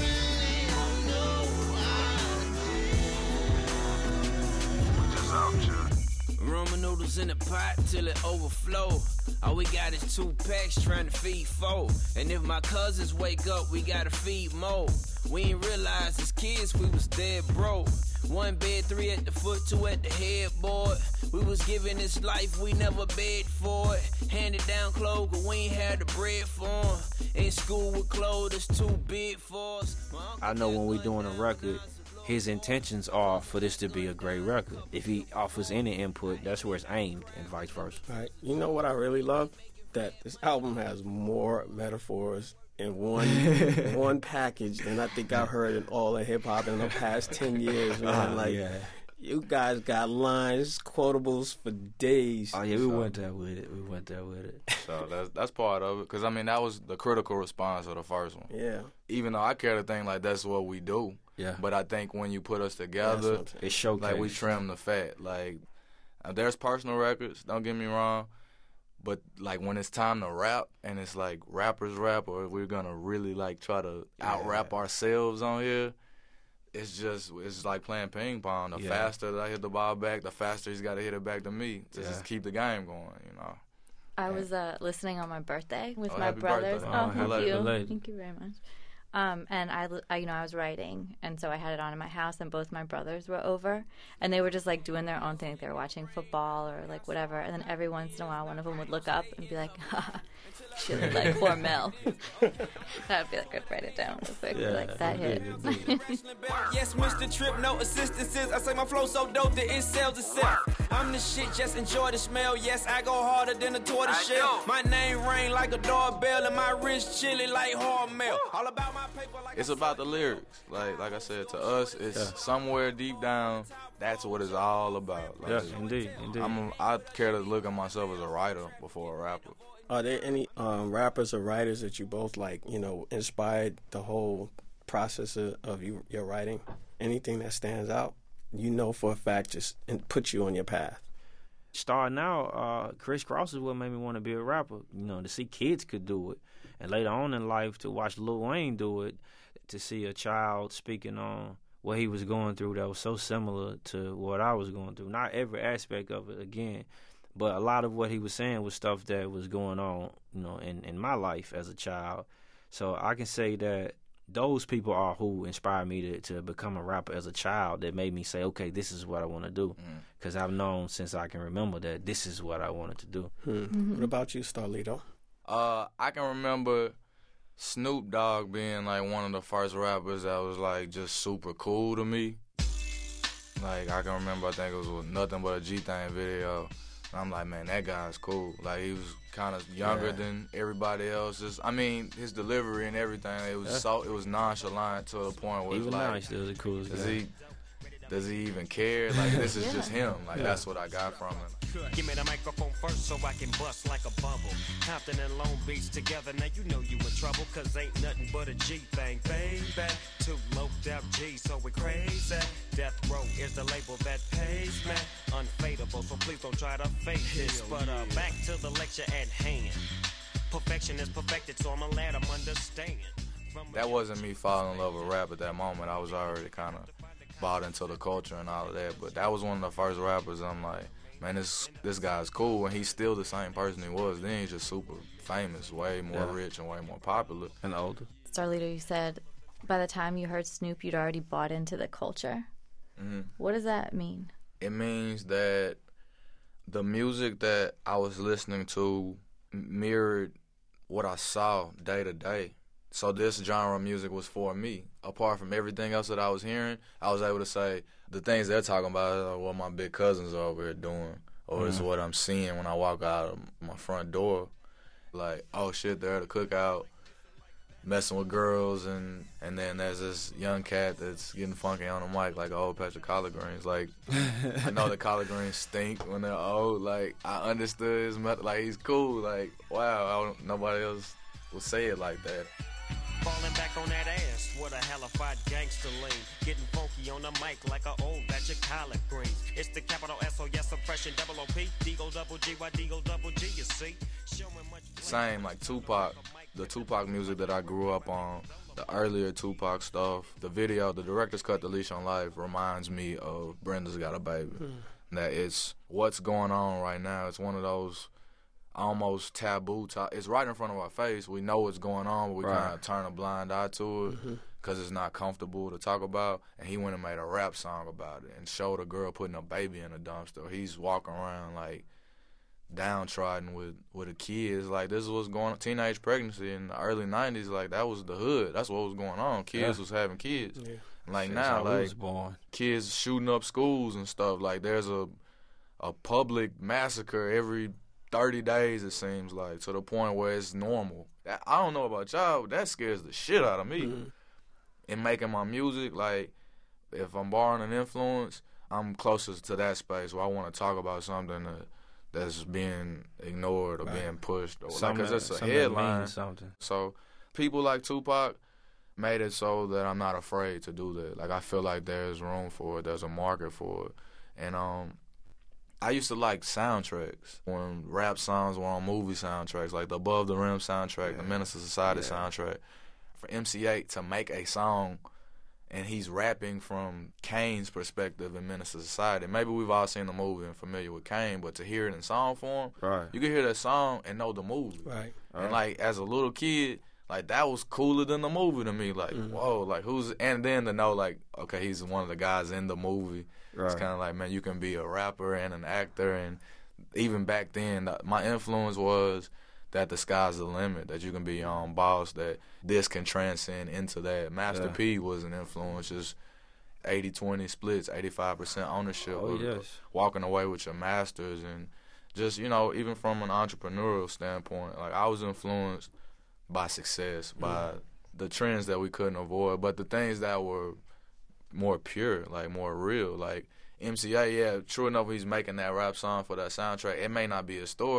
Ramen noodles in the pot till it overflow. All we got is two packs trying to feed four. And if my cousins wake up, we gotta feed more. We ain't realize as kids we was dead broke. One bed, three at the foot, two at the headboard. We was given this life, we never begged for it. Handed down clothes, but we ain't had the bread for 'em. In school with clothes, it's too big for us. I know when we doing a record, his intentions are for this to be a great record. If he offers any input, that's where it's aimed, and vice versa. Right. You know what I really love? That this album has more metaphors in one one package than I think I've heard in all of hip hop in the past ten years, man. Uh, like yeah. you guys got lines, quotables for days. Oh yeah, we So- went there with it. We went there with it. So that's that's part of it. Because, I mean, that was the critical response of the first one. Yeah. Even though I care to think like that's what we do. Yeah. But I think when you put us That's together, what I'm saying. It showcased. like we trim the fat. Like uh, there's personal records, don't get me wrong. But like when it's time to rap and it's like rappers rap, or if we're gonna really like try to out rap ourselves on here, it's just it's like playing ping pong. The Yeah. faster that I hit the ball back, the faster he's got to hit it back to me to Yeah. just keep the game going. You know. I was uh, listening on my birthday with Oh, my happy brothers. birthday. Oh, Oh, thank belated, you. belated. Thank you very much. Um, and I, li- I, you know, I was writing, and so I had it on in my house, and both my brothers were over, and they were just like doing their own thing. They were watching football or like whatever, and then every once in a while, one of them would look up and be like, "Haha, she looked like Hormel." That'd be like, I'd write it down real quick. Yeah, like that hit. Yes, Mister Trip, no assistances. I say my flow so dope that it sells itself. I'm the shit, just enjoy the smell. Yes, I go harder than a tortoise shell. My name ring like a doorbell, and my wrist chilly like Hormel. All about my paper like It's about the lyrics. Like like I said, to us, it's Yeah. somewhere deep down. That's what it's all about. Like, Yes, indeed, indeed. I'm, I care to look at myself as a writer before a rapper. Are there any um, rappers or writers that you both like, you know, inspired the whole process of, of you, your writing, anything that stands out, you know for a fact just and put you on your path? Starting out, uh, Chris Cross is what made me want to be a rapper. You know, to see kids could do it, and later on in life to watch Lil Wayne do it, to see a child speaking on what he was going through that was so similar to what I was going through. Not every aspect of it, again, but a lot of what he was saying was stuff that was going on, you know, in, in my life as a child. So I can say that those people are who inspired me to, to become a rapper as a child, that made me say, okay, this is what I want to do. Because mm. I've known since I can remember that this is what I wanted to do. Hmm. Mm-hmm. What about you, Starlito? Uh, I can remember Snoop Dogg being like one of the first rappers that was like just super cool to me. Like I can remember, I think it was with Nothing But a G-Thang video. And I'm like, man, that guy's cool. Like he was kind of younger yeah. than everybody else. Just, I mean, his delivery and everything, it was yeah. so it was nonchalant to the point where he it's was like, nice. He was the coolest does guy. he does he even care? Like this is yeah. just him. Like yeah. that's what I got from him. Give me the microphone first so I can bust like a bubble. Compton and Long Beach together, now you know you in trouble, cause ain't nothing but a G thing, baby. Two loped out G, so we crazy. Death Row is the label that pays, man. Unfadable, so please don't try to fake this. But uh, back to the lecture at hand. Perfection is perfected, so I'ma let them understand. That wasn't me falling in love with rap at that moment. I was already kind of bought into the culture and all of that. But that was one of the first rappers I'm like, man, this this guy's cool, and he's still the same person he was then. He's just super famous, way more yeah. rich and way more popular. And older. Starlito, you said by the time you heard Snoop, you'd already bought into the culture. Mm-hmm. What does that mean? It means that the music that I was listening to mirrored what I saw day to day. So this genre of music was for me. Apart from everything else that I was hearing, I was able to say the things they're talking about are what my big cousins are over here doing, or mm-hmm. it's what I'm seeing when I walk out of my front door. Like, oh shit, they're at a cookout, messing with girls, and, and then there's this young cat that's getting funky on the mic like a whole patch of collard greens. Like, I know the collard greens stink when they're old. Like, I understood his method. Like, he's cool. Like, wow, I don't, nobody else will say it like that. Falling back on that ass, what a hellified gangster lean. Getting funky on the mic like a old batch of collard greens. It's the capital S O S oppression, double O P, D-O double G, Y D-O double G, you see. Same, like Tupac, the Tupac music that I grew up on, the earlier Tupac stuff, the video, the director's cut, The Leash on Life, reminds me of Brenda's Got a Baby. Hmm. That it's what's going on right now. It's one of those almost taboo. To- it's right in front of our face. We know what's going on, but we right. kind of turn a blind eye to it because mm-hmm. it's not comfortable to talk about. And he went and made a rap song about it and showed a girl putting a baby in a dumpster. He's walking around like downtrodden with with a kid. It's like this is what's going on. Teenage pregnancy in the early nineties, like that was the hood. That's what was going on. Kids yeah. was having kids. Yeah. Like Since now, like kids shooting up schools and stuff. Like there's a a public massacre every thirty days, it seems like, to the point where it's normal. I don't know about y'all, but that scares the shit out of me. Mm-hmm. In making my music, like, if I'm borrowing an influence, I'm closest to that space where I want to talk about something that, that's being ignored or right. being pushed. Or, like, because it's a headline. Something. So people like Tupac made it so that I'm not afraid to do that. Like, I feel like there's room for it. There's a market for it. And, um... I used to like soundtracks when rap songs were on movie soundtracks, like the Above the Rim soundtrack, yeah. the Menace to Society yeah. soundtrack. For M C eight to make a song and he's rapping from Kane's perspective in Menace to Society. Maybe we've all seen the movie and familiar with Kane, but to hear it in song form, right. you can hear that song and know the movie. Right. And right. like as a little kid, like that was cooler than the movie to me. Like, mm-hmm. whoa, like who's, and then to know like, okay, he's one of the guys in the movie. Right. It's kind of like, man, you can be a rapper and an actor. And even back then, my influence was that the sky's the limit, that you can be your own boss, that this can transcend into that. Master yeah. P was an influence, just eighty twenty splits, eighty-five percent ownership. Oh, of, yes. Walking away with your masters. And just, you know, even from an entrepreneurial standpoint, like I was influenced by success, by mm. the trends that we couldn't avoid, but the things that were more pure, like more real. Like M C A, yeah, true enough, he's making that rap song for that soundtrack. It may not be a story,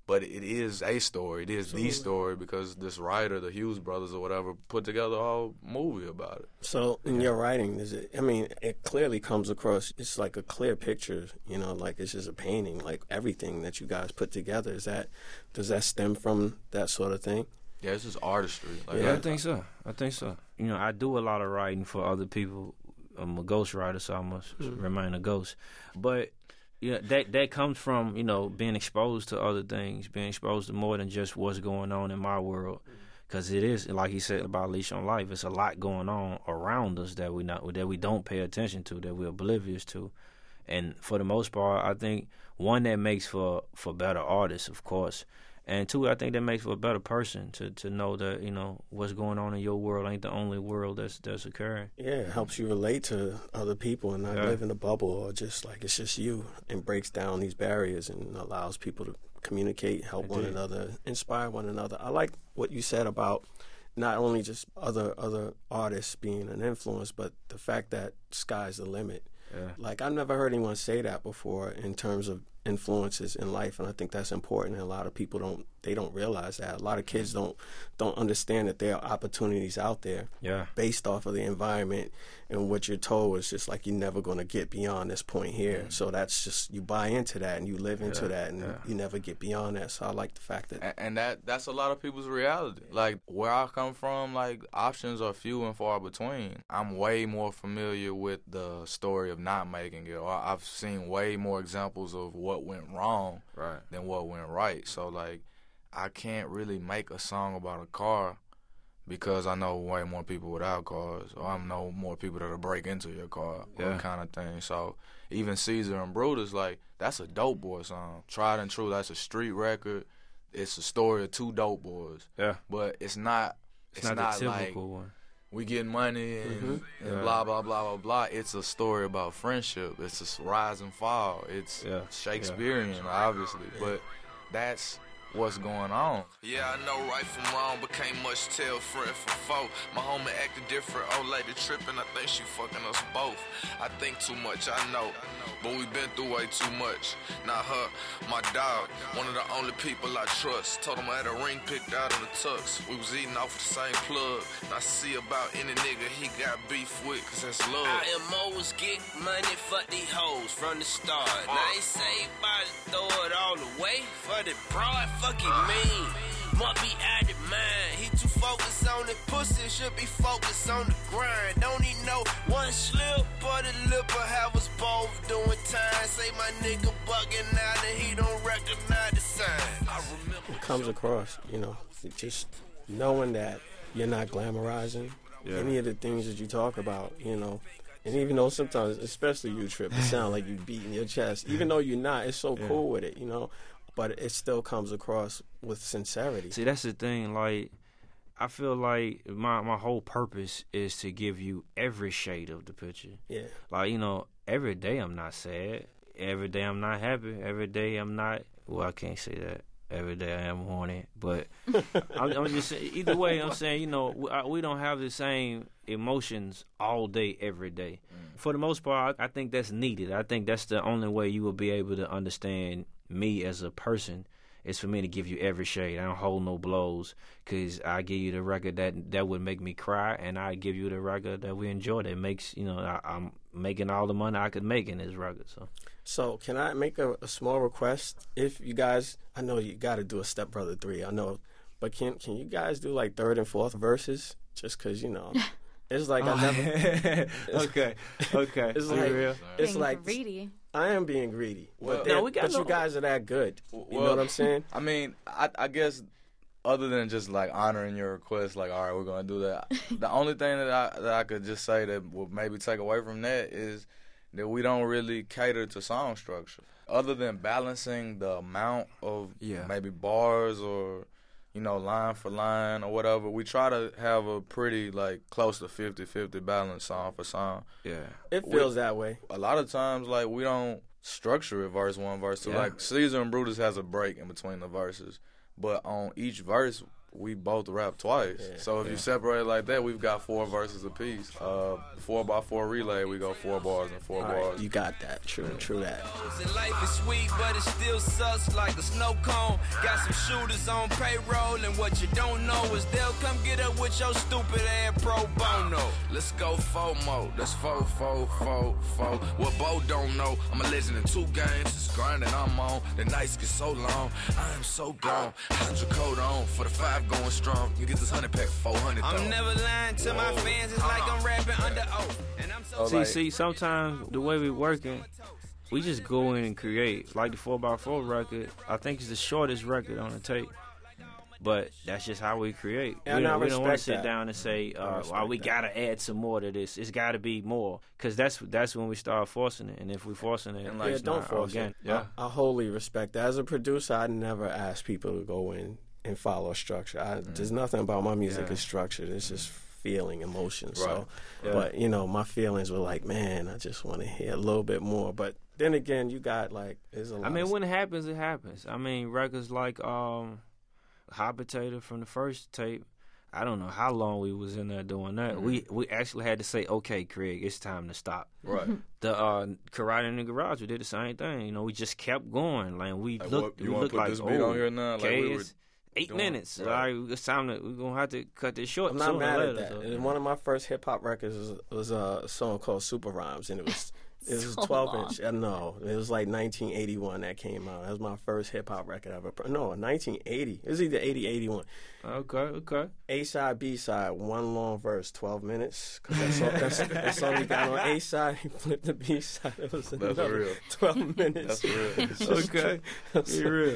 but it is a story. It is Absolutely. the story because this writer, the Hughes brothers or whatever, put together a whole movie about it. So in your writing, is it? I mean, it clearly comes across. It's like a clear picture. You know, like it's just a painting. Like everything that you guys put together, is that does that stem from that sort of thing? Yeah, it's just artistry. Like, yeah, I think so. I think so. You know, I do a lot of writing for other people. I'm a ghostwriter, so I must mm-hmm. remain a ghost. But yeah, that that comes from, you know, being exposed to other things, being exposed to more than just what's going on in my world. Because it is, like he said about Leash on Life, it's a lot going on around us that we not that we don't pay attention to, that we're oblivious to. And for the most part, I think, one, that makes for, for better artists, of course. And two, I think that makes for a better person to, to know that, you know, what's going on in your world ain't the only world that's that's occurring. Yeah, it helps you relate to other people and not yeah. live in a bubble or just like it's just you, and breaks down these barriers and allows people to communicate, help one another, inspire one another. I like what you said about not only just other other artists being an influence, but the fact that sky's the limit. Yeah. Like, I've never heard anyone say that before in terms of influences in life, and I think that's important. And a lot of people don't they don't realize that. A lot of kids don't don't understand that there are opportunities out there yeah. based off of the environment, and what you're told is just like, you're never going to get beyond this point here. Mm-hmm. So that's just, you buy into that and you live into yeah. that, and yeah. you never get beyond that. So I like the fact that and, and that that's a lot of people's reality. Like, where I come from, like, options are few and far between. I'm way more familiar with the story of not making it, or I've seen way more examples of what went wrong right. than what went right. So, like, I can't really make a song about a car because I know way more people without cars, or I know more people that'll break into your car, yeah. or kind of thing. So even Caesar and Brutus, like, that's a dope boy song. Tried and True, that's a street record. It's a story of two dope boys. Yeah. But it's not It's, it's not, not the like typical one. we get money and, Mm-hmm. and yeah. blah, blah, blah, blah, blah. It's a story about friendship. It's a rise and fall. It's yeah. Shakespearean, yeah. obviously. But that's what's going on. Yeah, I know right from wrong, but can't much tell friend from foe. My homie acted different, old lady tripping, I think she fucking us both. I think too much, I know, but we been through way too much. Not her, my dog, one of the only people I trust. Told him I had a ring picked out in the tux. We was eating off the same plug. And I see about any nigga he got beef with, cause that's love. I am always get money, fuck these hoes from the start. Now they say about to throw it all away for the broad. Fuck it mean, must be out of mind. He too focused on the pussy, should be focused on the grind. Don't he know one slip, but a lip will have us both doing time. Say my nigga bugging out and he don't recognize the sign. I remember it comes across, you know, just knowing that you're not glamorizing yeah. any of the things that you talk about, you know. And even though sometimes, especially you, Trip, it sounds like you beating your chest. Even though you're not, it's so yeah. cool with it, you know. But it still comes across with sincerity. See, that's the thing. Like, I feel like my my whole purpose is to give you every shade of the picture. Yeah. Like, you know, every day I'm not sad. Every day I'm not happy. Every day I'm not. Well, I can't say that. Every day I am horny. But I'm, I'm just saying, either way, I'm saying, you know, we, I, we don't have the same emotions all day, every day. Mm. For the most part, I think that's needed. I think that's the only way you will be able to understand me as a person, is for me to give you every shade. I don't hold no blows, because I give you the record that that would make me cry, and I give you the record that we enjoy that makes, you know, I, I'm making all the money I could make in this record. So, so can I make a, a small request? If you guys, I know you got to do a Step Brother three, I know, but can can you guys do like third and fourth verses? Just because, you know, it's like I never. okay, okay. It's like real? it's Being like greedy. I am being greedy, Well, but, no, we got but no- you guys are that good. You Well, know what I'm saying? I mean, I, I guess other than just like honoring your request, like, all right, we're gonna do that. The only thing that I that I could just say that would maybe take away from that is that we don't really cater to song structure, other than balancing the amount of Yeah. maybe bars or, you know, line for line or whatever. We try to have a pretty like close to fifty-fifty balance song for song. Yeah. It feels that way. A lot of times, like, we don't structure it verse one, verse two. Yeah. Like, Caesar and Brutus has a break in between the verses, but on each verse, we both rap twice. Yeah, so if yeah. you separate it like that, we've got four verses apiece. Uh, four by four relay, we go four bars and four All bars. right, you got that. True, true that. Life is sweet, but it still sucks like a snow cone. Got some shooters on payroll, and what you don't know is they'll come get up with your stupid ass pro bono. Let's go FOMO, that's fo fo fo fo. What Bo don't know, I'm a legend in two games. It's grinding I'm on, the nights get so long. I am so gone, hundred coat on for the five going strong. You get this hundred pack for four hundred. I'm never lying to my fans, it's like I'm rapping under oath. And I'm so See, see, sometimes the way we working, we just go in and create. Like the four by four record, I think it's the shortest record on the tape. But that's just how we create. Yeah, we and I don't, we don't want to respect sit that. down and say, I uh, respect well, we that. got to add some more to this. It's got to be more. Because that's that's when we start forcing it. And if we're forcing it, And like, Yeah, it's don't not force organic. it. Yeah. I, I wholly respect that. As a producer, I never ask people to go in and follow a structure. I, Mm. There's nothing about my music Yeah. is structured. It's just feeling, emotion. Right. So, Yeah. but you know, my feelings were like, man, I just want to hear a little bit more. But then again, you got like, there's a lot. I mean, of when it happens, it happens. I mean, records like um, Hot Potato from the first tape, I don't know how long we was in there doing that. Mm-hmm. We we actually had to say, okay, Craig, it's time to stop. Right. The uh, Karate in the Garage, we did the same thing. You know, we just kept going. Like we Like, looked, what- you we wanna looked put like, this beat oh, on here now? Like, okay, we were it's eight doing- minutes. right. Like it's time to we're gonna have to cut this short. I'm not sooner or mad at later, that. so- And one of my first hip hop records was, was a song called Super Rhymes, and it was it was So a twelve long. inch. I know it was like nineteen eighty-one that came out. That was my first hip hop record ever. pr- No, nineteen eighty. It was either eighty, eighty-one. Okay, okay. A side, B side, one long verse, twelve minutes. Cause that's all, that's, that's all we got on A side. He flipped the B side. It was That's another real. twelve minutes. That's real. It's just- Okay, be real.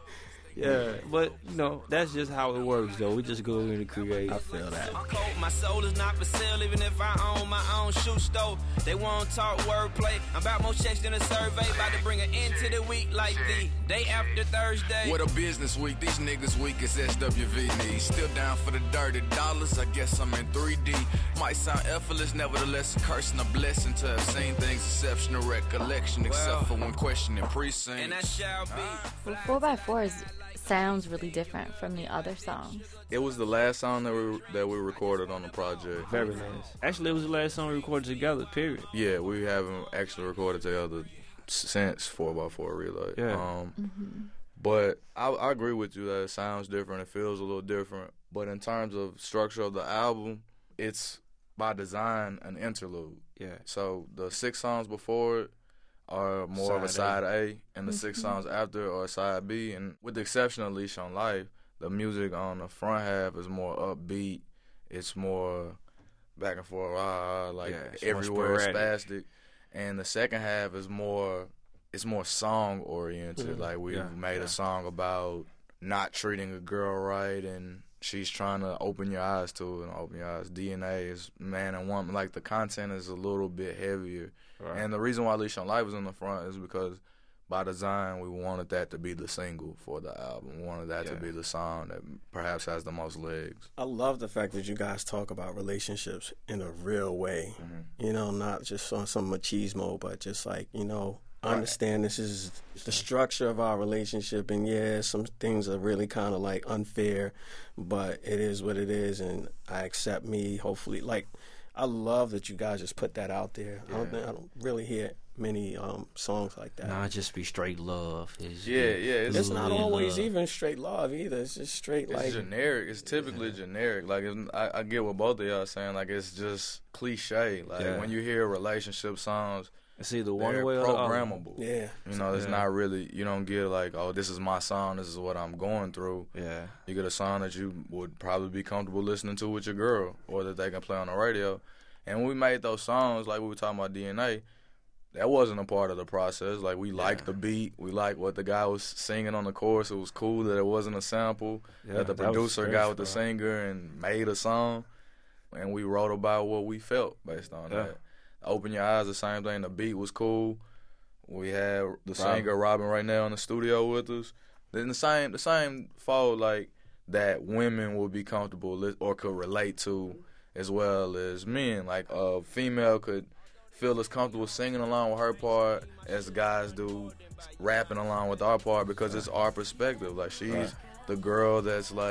Yeah, but you know that's just how it works, though. We just go in and create. I feel that. I'm cold, my soul is not for sale, even if I own my own shoe store. They won't talk wordplay. I'm about more checks than a survey. About to bring an end to the week like the day after Thursday. What a business week, these niggas weak as S W V needs. Still down for the dirty dollars, I guess I'm in three D. Might sound effortless, nevertheless a curse and a blessing to have seen things, exceptional recollection, except for when questioning precincts. And I shall be. Well, four by four is, sounds really different from the other songs. It was the last song that we that we recorded on the project. Very last. Actually, it was the last song we recorded together. Period. Yeah, we haven't actually recorded together since four by four Relay. Yeah. Um, But I, I agree with you that it sounds different. It feels a little different. But in terms of structure of the album, it's by design an interlude. Yeah. So the six songs before it are more of a Side side A, and the six songs after are side B. And with the exception of Leash on Life, the music on the front half is more upbeat. It's more back and forth, rah, rah, like Yeah, it's more everywhere sporadic. spastic. And the second half is more, it's more song oriented. Like we Yeah, made yeah. a song about not treating a girl right, and she's trying to open your eyes to it and open your eyes. D N A is man and woman. Like the content is a little bit heavier. Right. And the reason why Leash on Life was in the front is because by design we wanted that to be the single for the album. We wanted that to Yeah. be the song that perhaps has the most legs. I love the fact that you guys talk about relationships in a real way. You know, not just on some machismo, but just like, you know, I understand this is the structure of our relationship, and yeah, some things are really kind of like unfair, but it is what it is, and I accept me, hopefully. Like, I love that you guys just put that out there. I don't think, I don't really hear many um, songs like that. Nah, it just be straight love. It's, Yeah, yeah, it's- It's not love. always even straight love either. It's just straight It's like generic. It's typically generic. Like it's, I, I get what both of y'all are saying. Like it's just cliche. Like Yeah. when you hear relationship songs, It's either one they're way or the other. programmable. yeah. You know, it's Yeah. not really. You don't get like, oh, this is my song. This is what I'm going through. Yeah. You get a song that you would probably be comfortable listening to with your girl, or that they can play on the radio. And when we made those songs, like we were talking about D N A, that wasn't a part of the process. Like we liked the beat, we liked what the guy was singing on the chorus. It was cool that it wasn't a sample. Yeah, that the that was producer fresh, got with the bro. singer and made a song, and we wrote about what we felt based on Yeah. that. Open Your Eyes, the same thing. The beat was cool. We had the Robin. singer Robin right now in the studio with us. Then the same, the same fold like that women would be comfortable li- or could relate to, as well as men. Like a female could feel as comfortable singing along with her part as guys do rapping along with our part, because it's our perspective. Like she's Right. the girl that's like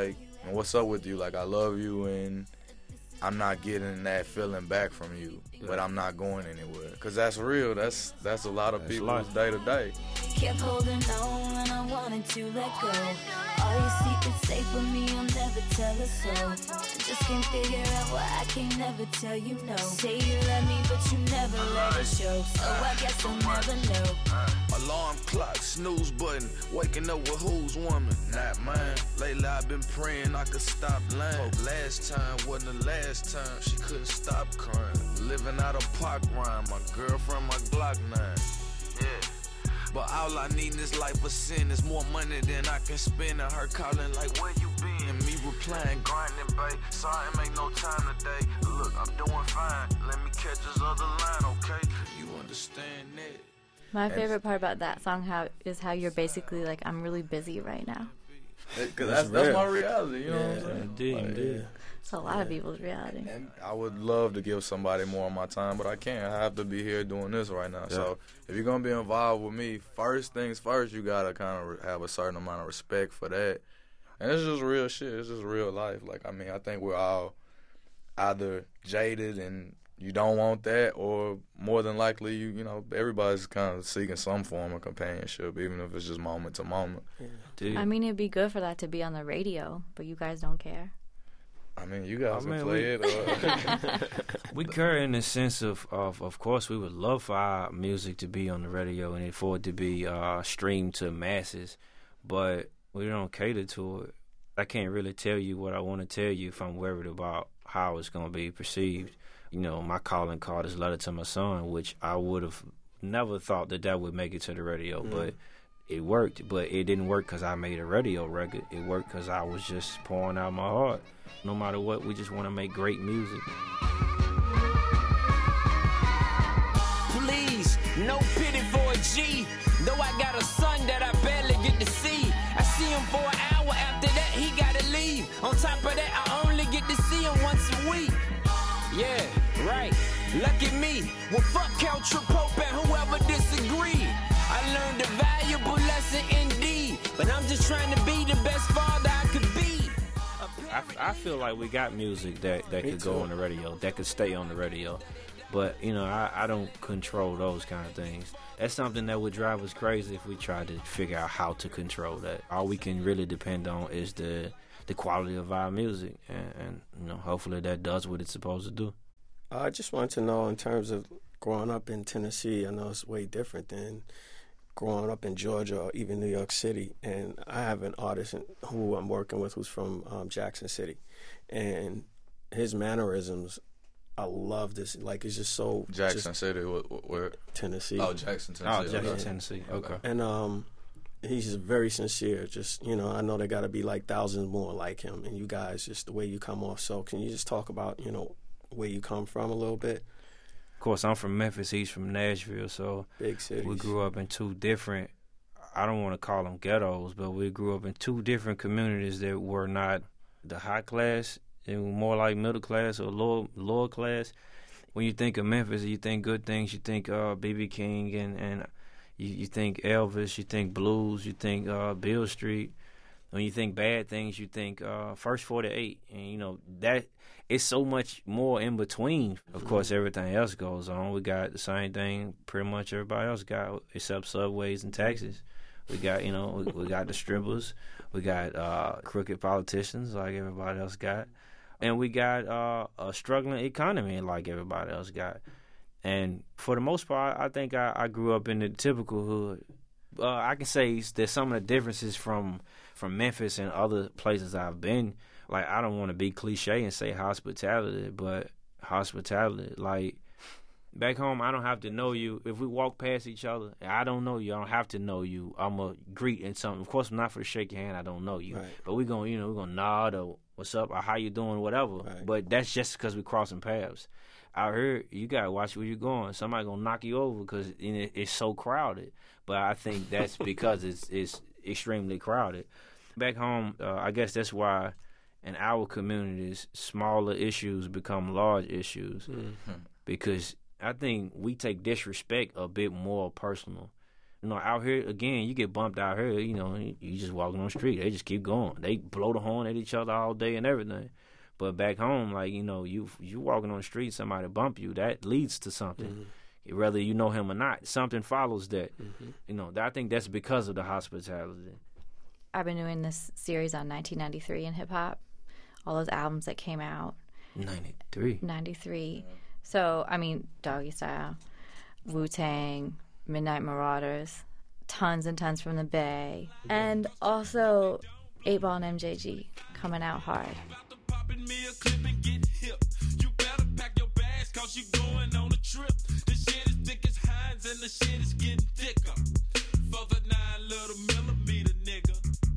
And what's up with you? Like, I love you, and I'm not getting that feeling back from you, yeah. but I'm not going anywhere. Because that's real. That's that's a lot of that's people's day to day. Kept holding on when I wanted to let go. All your secrets safe with me, I'll never tell a soul. I just can't figure out why I can't never tell you no. Say you love me, but you never let it show. So I guess I'll never know. Alarm clock, snooze button, waking up with whose woman? Not mine. Lately I've been praying I could stop lying. Hope last time wasn't the last time she couldn't stop crying. Living out a Pac rhyme, my girlfriend, my Glock nine. Yeah. But all I need in this life of sin is more money than I can spend. And her calling like, where you been? And me replying, grinding, babe. Sorry, it ain't no time today. Look, I'm doing fine. Let me catch this other line, okay? You understand that? My favorite part about that song how is how you're basically like, I'm really busy right now. Cause that's, that's my reality, you know yeah, what I'm saying? Indeed, like, indeed. It's a lot yeah. of people's reality. And I would love to give somebody more of my time, but I can't. I have to be here doing this right now. Yeah. So if you're going to be involved with me, first things first, you got to kind of have a certain amount of respect for that. And it's just real shit. It's just real life. Like, I mean, I think we're all either jaded and you don't want that, or more than likely, you you know, everybody's kind of seeking some form of companionship, even if it's just moment to moment. Yeah. I mean, it'd be good for that to be on the radio, but you guys don't care. I mean, you guys I mean, can play we, it. Or we care in the sense of, of, of course, we would love for our music to be on the radio and for it to be uh, streamed to masses, but we don't cater to it. I can't really tell you what I want to tell you if I'm worried about how it's going to be perceived. You know, my calling card is Letter to My Son, which I would have never thought that that would make it to the radio, mm. but it worked. But it didn't work because I made a radio record. It worked because I was just pouring out my heart. No matter what, we just want to make great music. Please, no pity for a G. Though I got a son that I barely get to see. I see him for an hour, after that he gotta leave. On top of that, I only get to see him once a week. Yeah, right. Lucky me. Well, fuck Country Pope and whoever disagreed. I learned a valuable lesson indeed. But I'm just trying to be the best father I could be. I, I feel like we got music that, that could go on the radio, that could stay on the radio. But, you know, I, I don't control those kind of things. That's something that would drive us crazy if we tried to figure out how to control that. All we can really depend on is the... the quality of our music, and, and you know, hopefully that does what it's supposed to do. I just wanted to know, in terms of growing up in Tennessee, I know it's way different than growing up in Georgia or even New York City. And I have an artist who I'm working with who's from um, Jackson City, and his mannerisms, I love this. Like, it's just so Jackson just, City, where? Tennessee. Oh, Jackson, Tennessee. Oh, Jackson, yeah. Tennessee. Okay. And um. he's just very sincere. Just, you know, I know there got to be like thousands more like him, and you guys, just the way you come off. So can you just talk about, you know, where you come from a little bit? Of course, I'm from Memphis. He's from Nashville. So big cities. We grew up in two different, I don't want to call them ghettos, but we grew up in two different communities that were not the high class. They were more like middle class or lower, lower class. When you think of Memphis, you think good things. You think uh, B B King and, and You, you think Elvis, you think blues, you think uh, Beale Street. When you think bad things, you think uh, First forty-eight. And, you know, that it's so much more in between. Of course, everything else goes on. We got the same thing pretty much everybody else got, except subways and taxis. We got, you know, we, we got the strippers. We got uh, crooked politicians like everybody else got. And we got uh, a struggling economy like everybody else got. And for the most part, I think I, I grew up in the typical hood. Uh, I can say there's some of the differences from, from Memphis and other places I've been. Like, I don't want to be cliche and say hospitality, but hospitality. Like, back home, I don't have to know you. If we walk past each other, I don't know you. I don't have to know you. I'm going to greet and something. Of course, I'm not for to shake your hand. I don't know you. Right. But we're going to, you know, we're going to nod or what's up or how you doing, whatever. Right. But that's just because we're crossing paths. I heard you got to watch where you're going. Somebody going to knock you over because it's so crowded. But I think that's because it's, it's extremely crowded. Back home, uh, I guess that's why in our communities, smaller issues become large issues. Mm-hmm. Because I think we take disrespect a bit more personal. You know, out here, again, you get bumped out here, you know, you just walking on the street. They just keep going. They blow the horn at each other all day and everything. But back home, like, you know, you you walking on the street, somebody bump you, that leads to something. Mm-hmm. Whether you know him or not, something follows that. Mm-hmm. You know, I think that's because of the hospitality. I've been doing this series on nineteen ninety-three in hip-hop, all those albums that came out. ninety-three ninety-three So, I mean, Doggy Style, Wu-Tang, Midnight Marauders, tons and tons from the Bay, and also eight ball and M J G coming out hard. You better pack your bags cause you going on a trip. The shit is thick as Heinz and the shit is getting thicker. For the nine little millimeter nigga.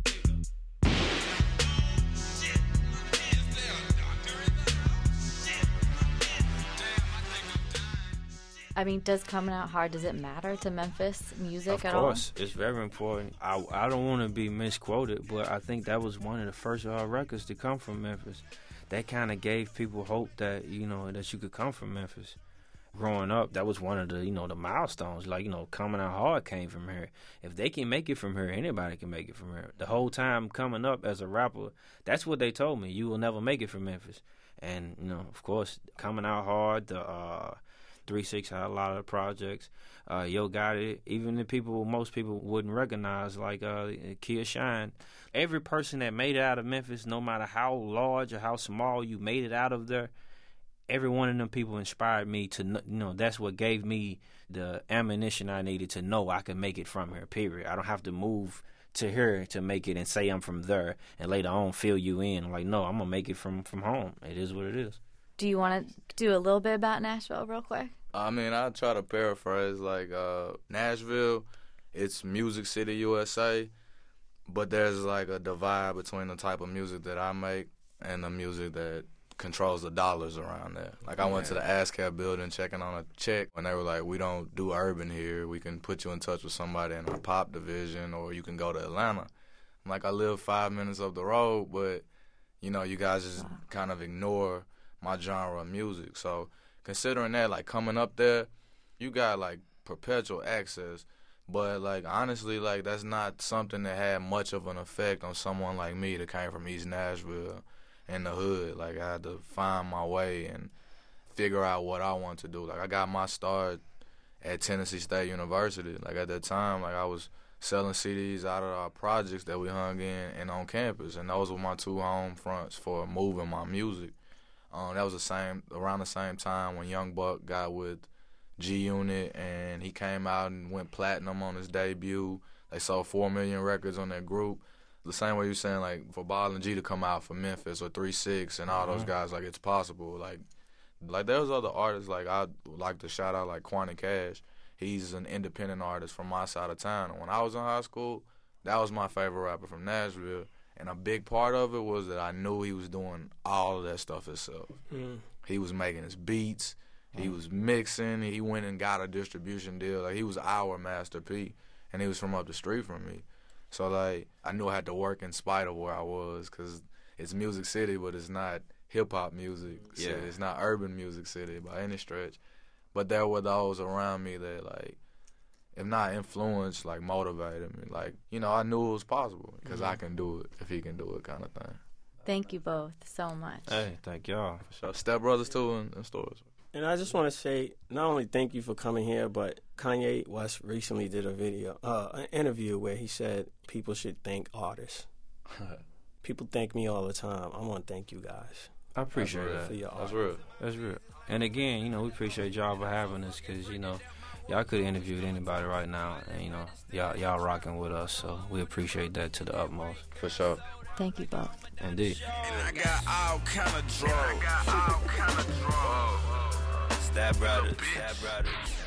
I mean, does coming out hard, does it matter to Memphis music at all? Of course, it's very important. I, I don't want to be misquoted, but I think that was one of the first uh, records to come from Memphis. That kind of gave people hope that, you know, that you could come from Memphis. Growing up, that was one of the, you know, the milestones. Like, you know, coming out hard came from here. If they can make it from here, anybody can make it from here. The whole time coming up as a rapper, that's what they told me. You will never make it from Memphis. And, you know, of course, coming out hard, the uh, three six had a lot of the projects. Uh, Yo Gotti, even the people most people wouldn't recognize, like uh, Kia Shine. Every person that made it out of Memphis, no matter how large or how small you made it out of there, every one of them people inspired me to, you know, that's what gave me the ammunition I needed to know I could make it from here, period. I don't have to move to here to make it and say I'm from there and later on fill you in. Like, no, I'm going to make it from, from home. It is what it is. Do you want to do a little bit about Nashville real quick? I mean, I'll try to paraphrase, like, uh, Nashville, it's Music City, U S A, but there's, like, a divide between the type of music that I make and the music that controls the dollars around there. Like, I went to the ASCAP building checking on a check, and they were like, we don't do urban here. We can put you in touch with somebody in our pop division, or you can go to Atlanta. I'm like, I live five minutes up the road, but, you know, you guys just wow. kind of ignore my genre of music. So considering that, like, coming up there, you got, like, perpetual access. But, like, honestly, like, that's not something that had much of an effect on someone like me that came from East Nashville in the hood. Like, I had to find my way and figure out what I want to do. Like, I got my start at Tennessee State University. Like, at that time, like, I was selling C Ds out of our projects that we hung in and on campus. And those were my two home fronts for moving my music. Um, that was the same around the same time when Young Buck got with G-Unit, and he came out and went platinum on his debut. They sold four million records on that group. The same way you're saying, like, for Ball and G to come out for Memphis or three six and all mm-hmm. those guys, like, it's possible. Like, like there was other artists, like, I'd like to shout out, like, Quanti Cash. He's an independent artist from my side of town. And when I was in high school, that was my favorite rapper from Nashville. And a big part of it was that I knew he was doing all of that stuff himself. Mm. He was making his beats. He was mixing. He went and got a distribution deal. Like, he was our Master P, and he was from up the street from me. So, like, I knew I had to work in spite of where I was, because it's Music City, but it's not hip-hop music city. Yeah. It's not urban music city by any stretch. But there were those around me that, like, if not influenced, like, motivated me. Like, you know, I knew it was possible, because mm-hmm. I can do it if he can do it, kind of thing. Thank you both so much. Hey, thank y'all. For sure. Step Brothers, too, in, in stores. And I just want to say, not only thank you for coming here, but Kanye West recently did a video, uh, an interview where he said people should thank artists. People thank me all the time. I want to thank you guys. I appreciate That's that. For your That's art. real. That's real. And again, you know, we appreciate y'all for having us, because, you know, y'all could have interviewed anybody right now, and, you know, y'all y'all rocking with us, so we appreciate that to the utmost. For sure. Thank you both. Indeed. And I got all kind of drugs. I got all kind of drugs. Stab Brothers. Stab Brothers.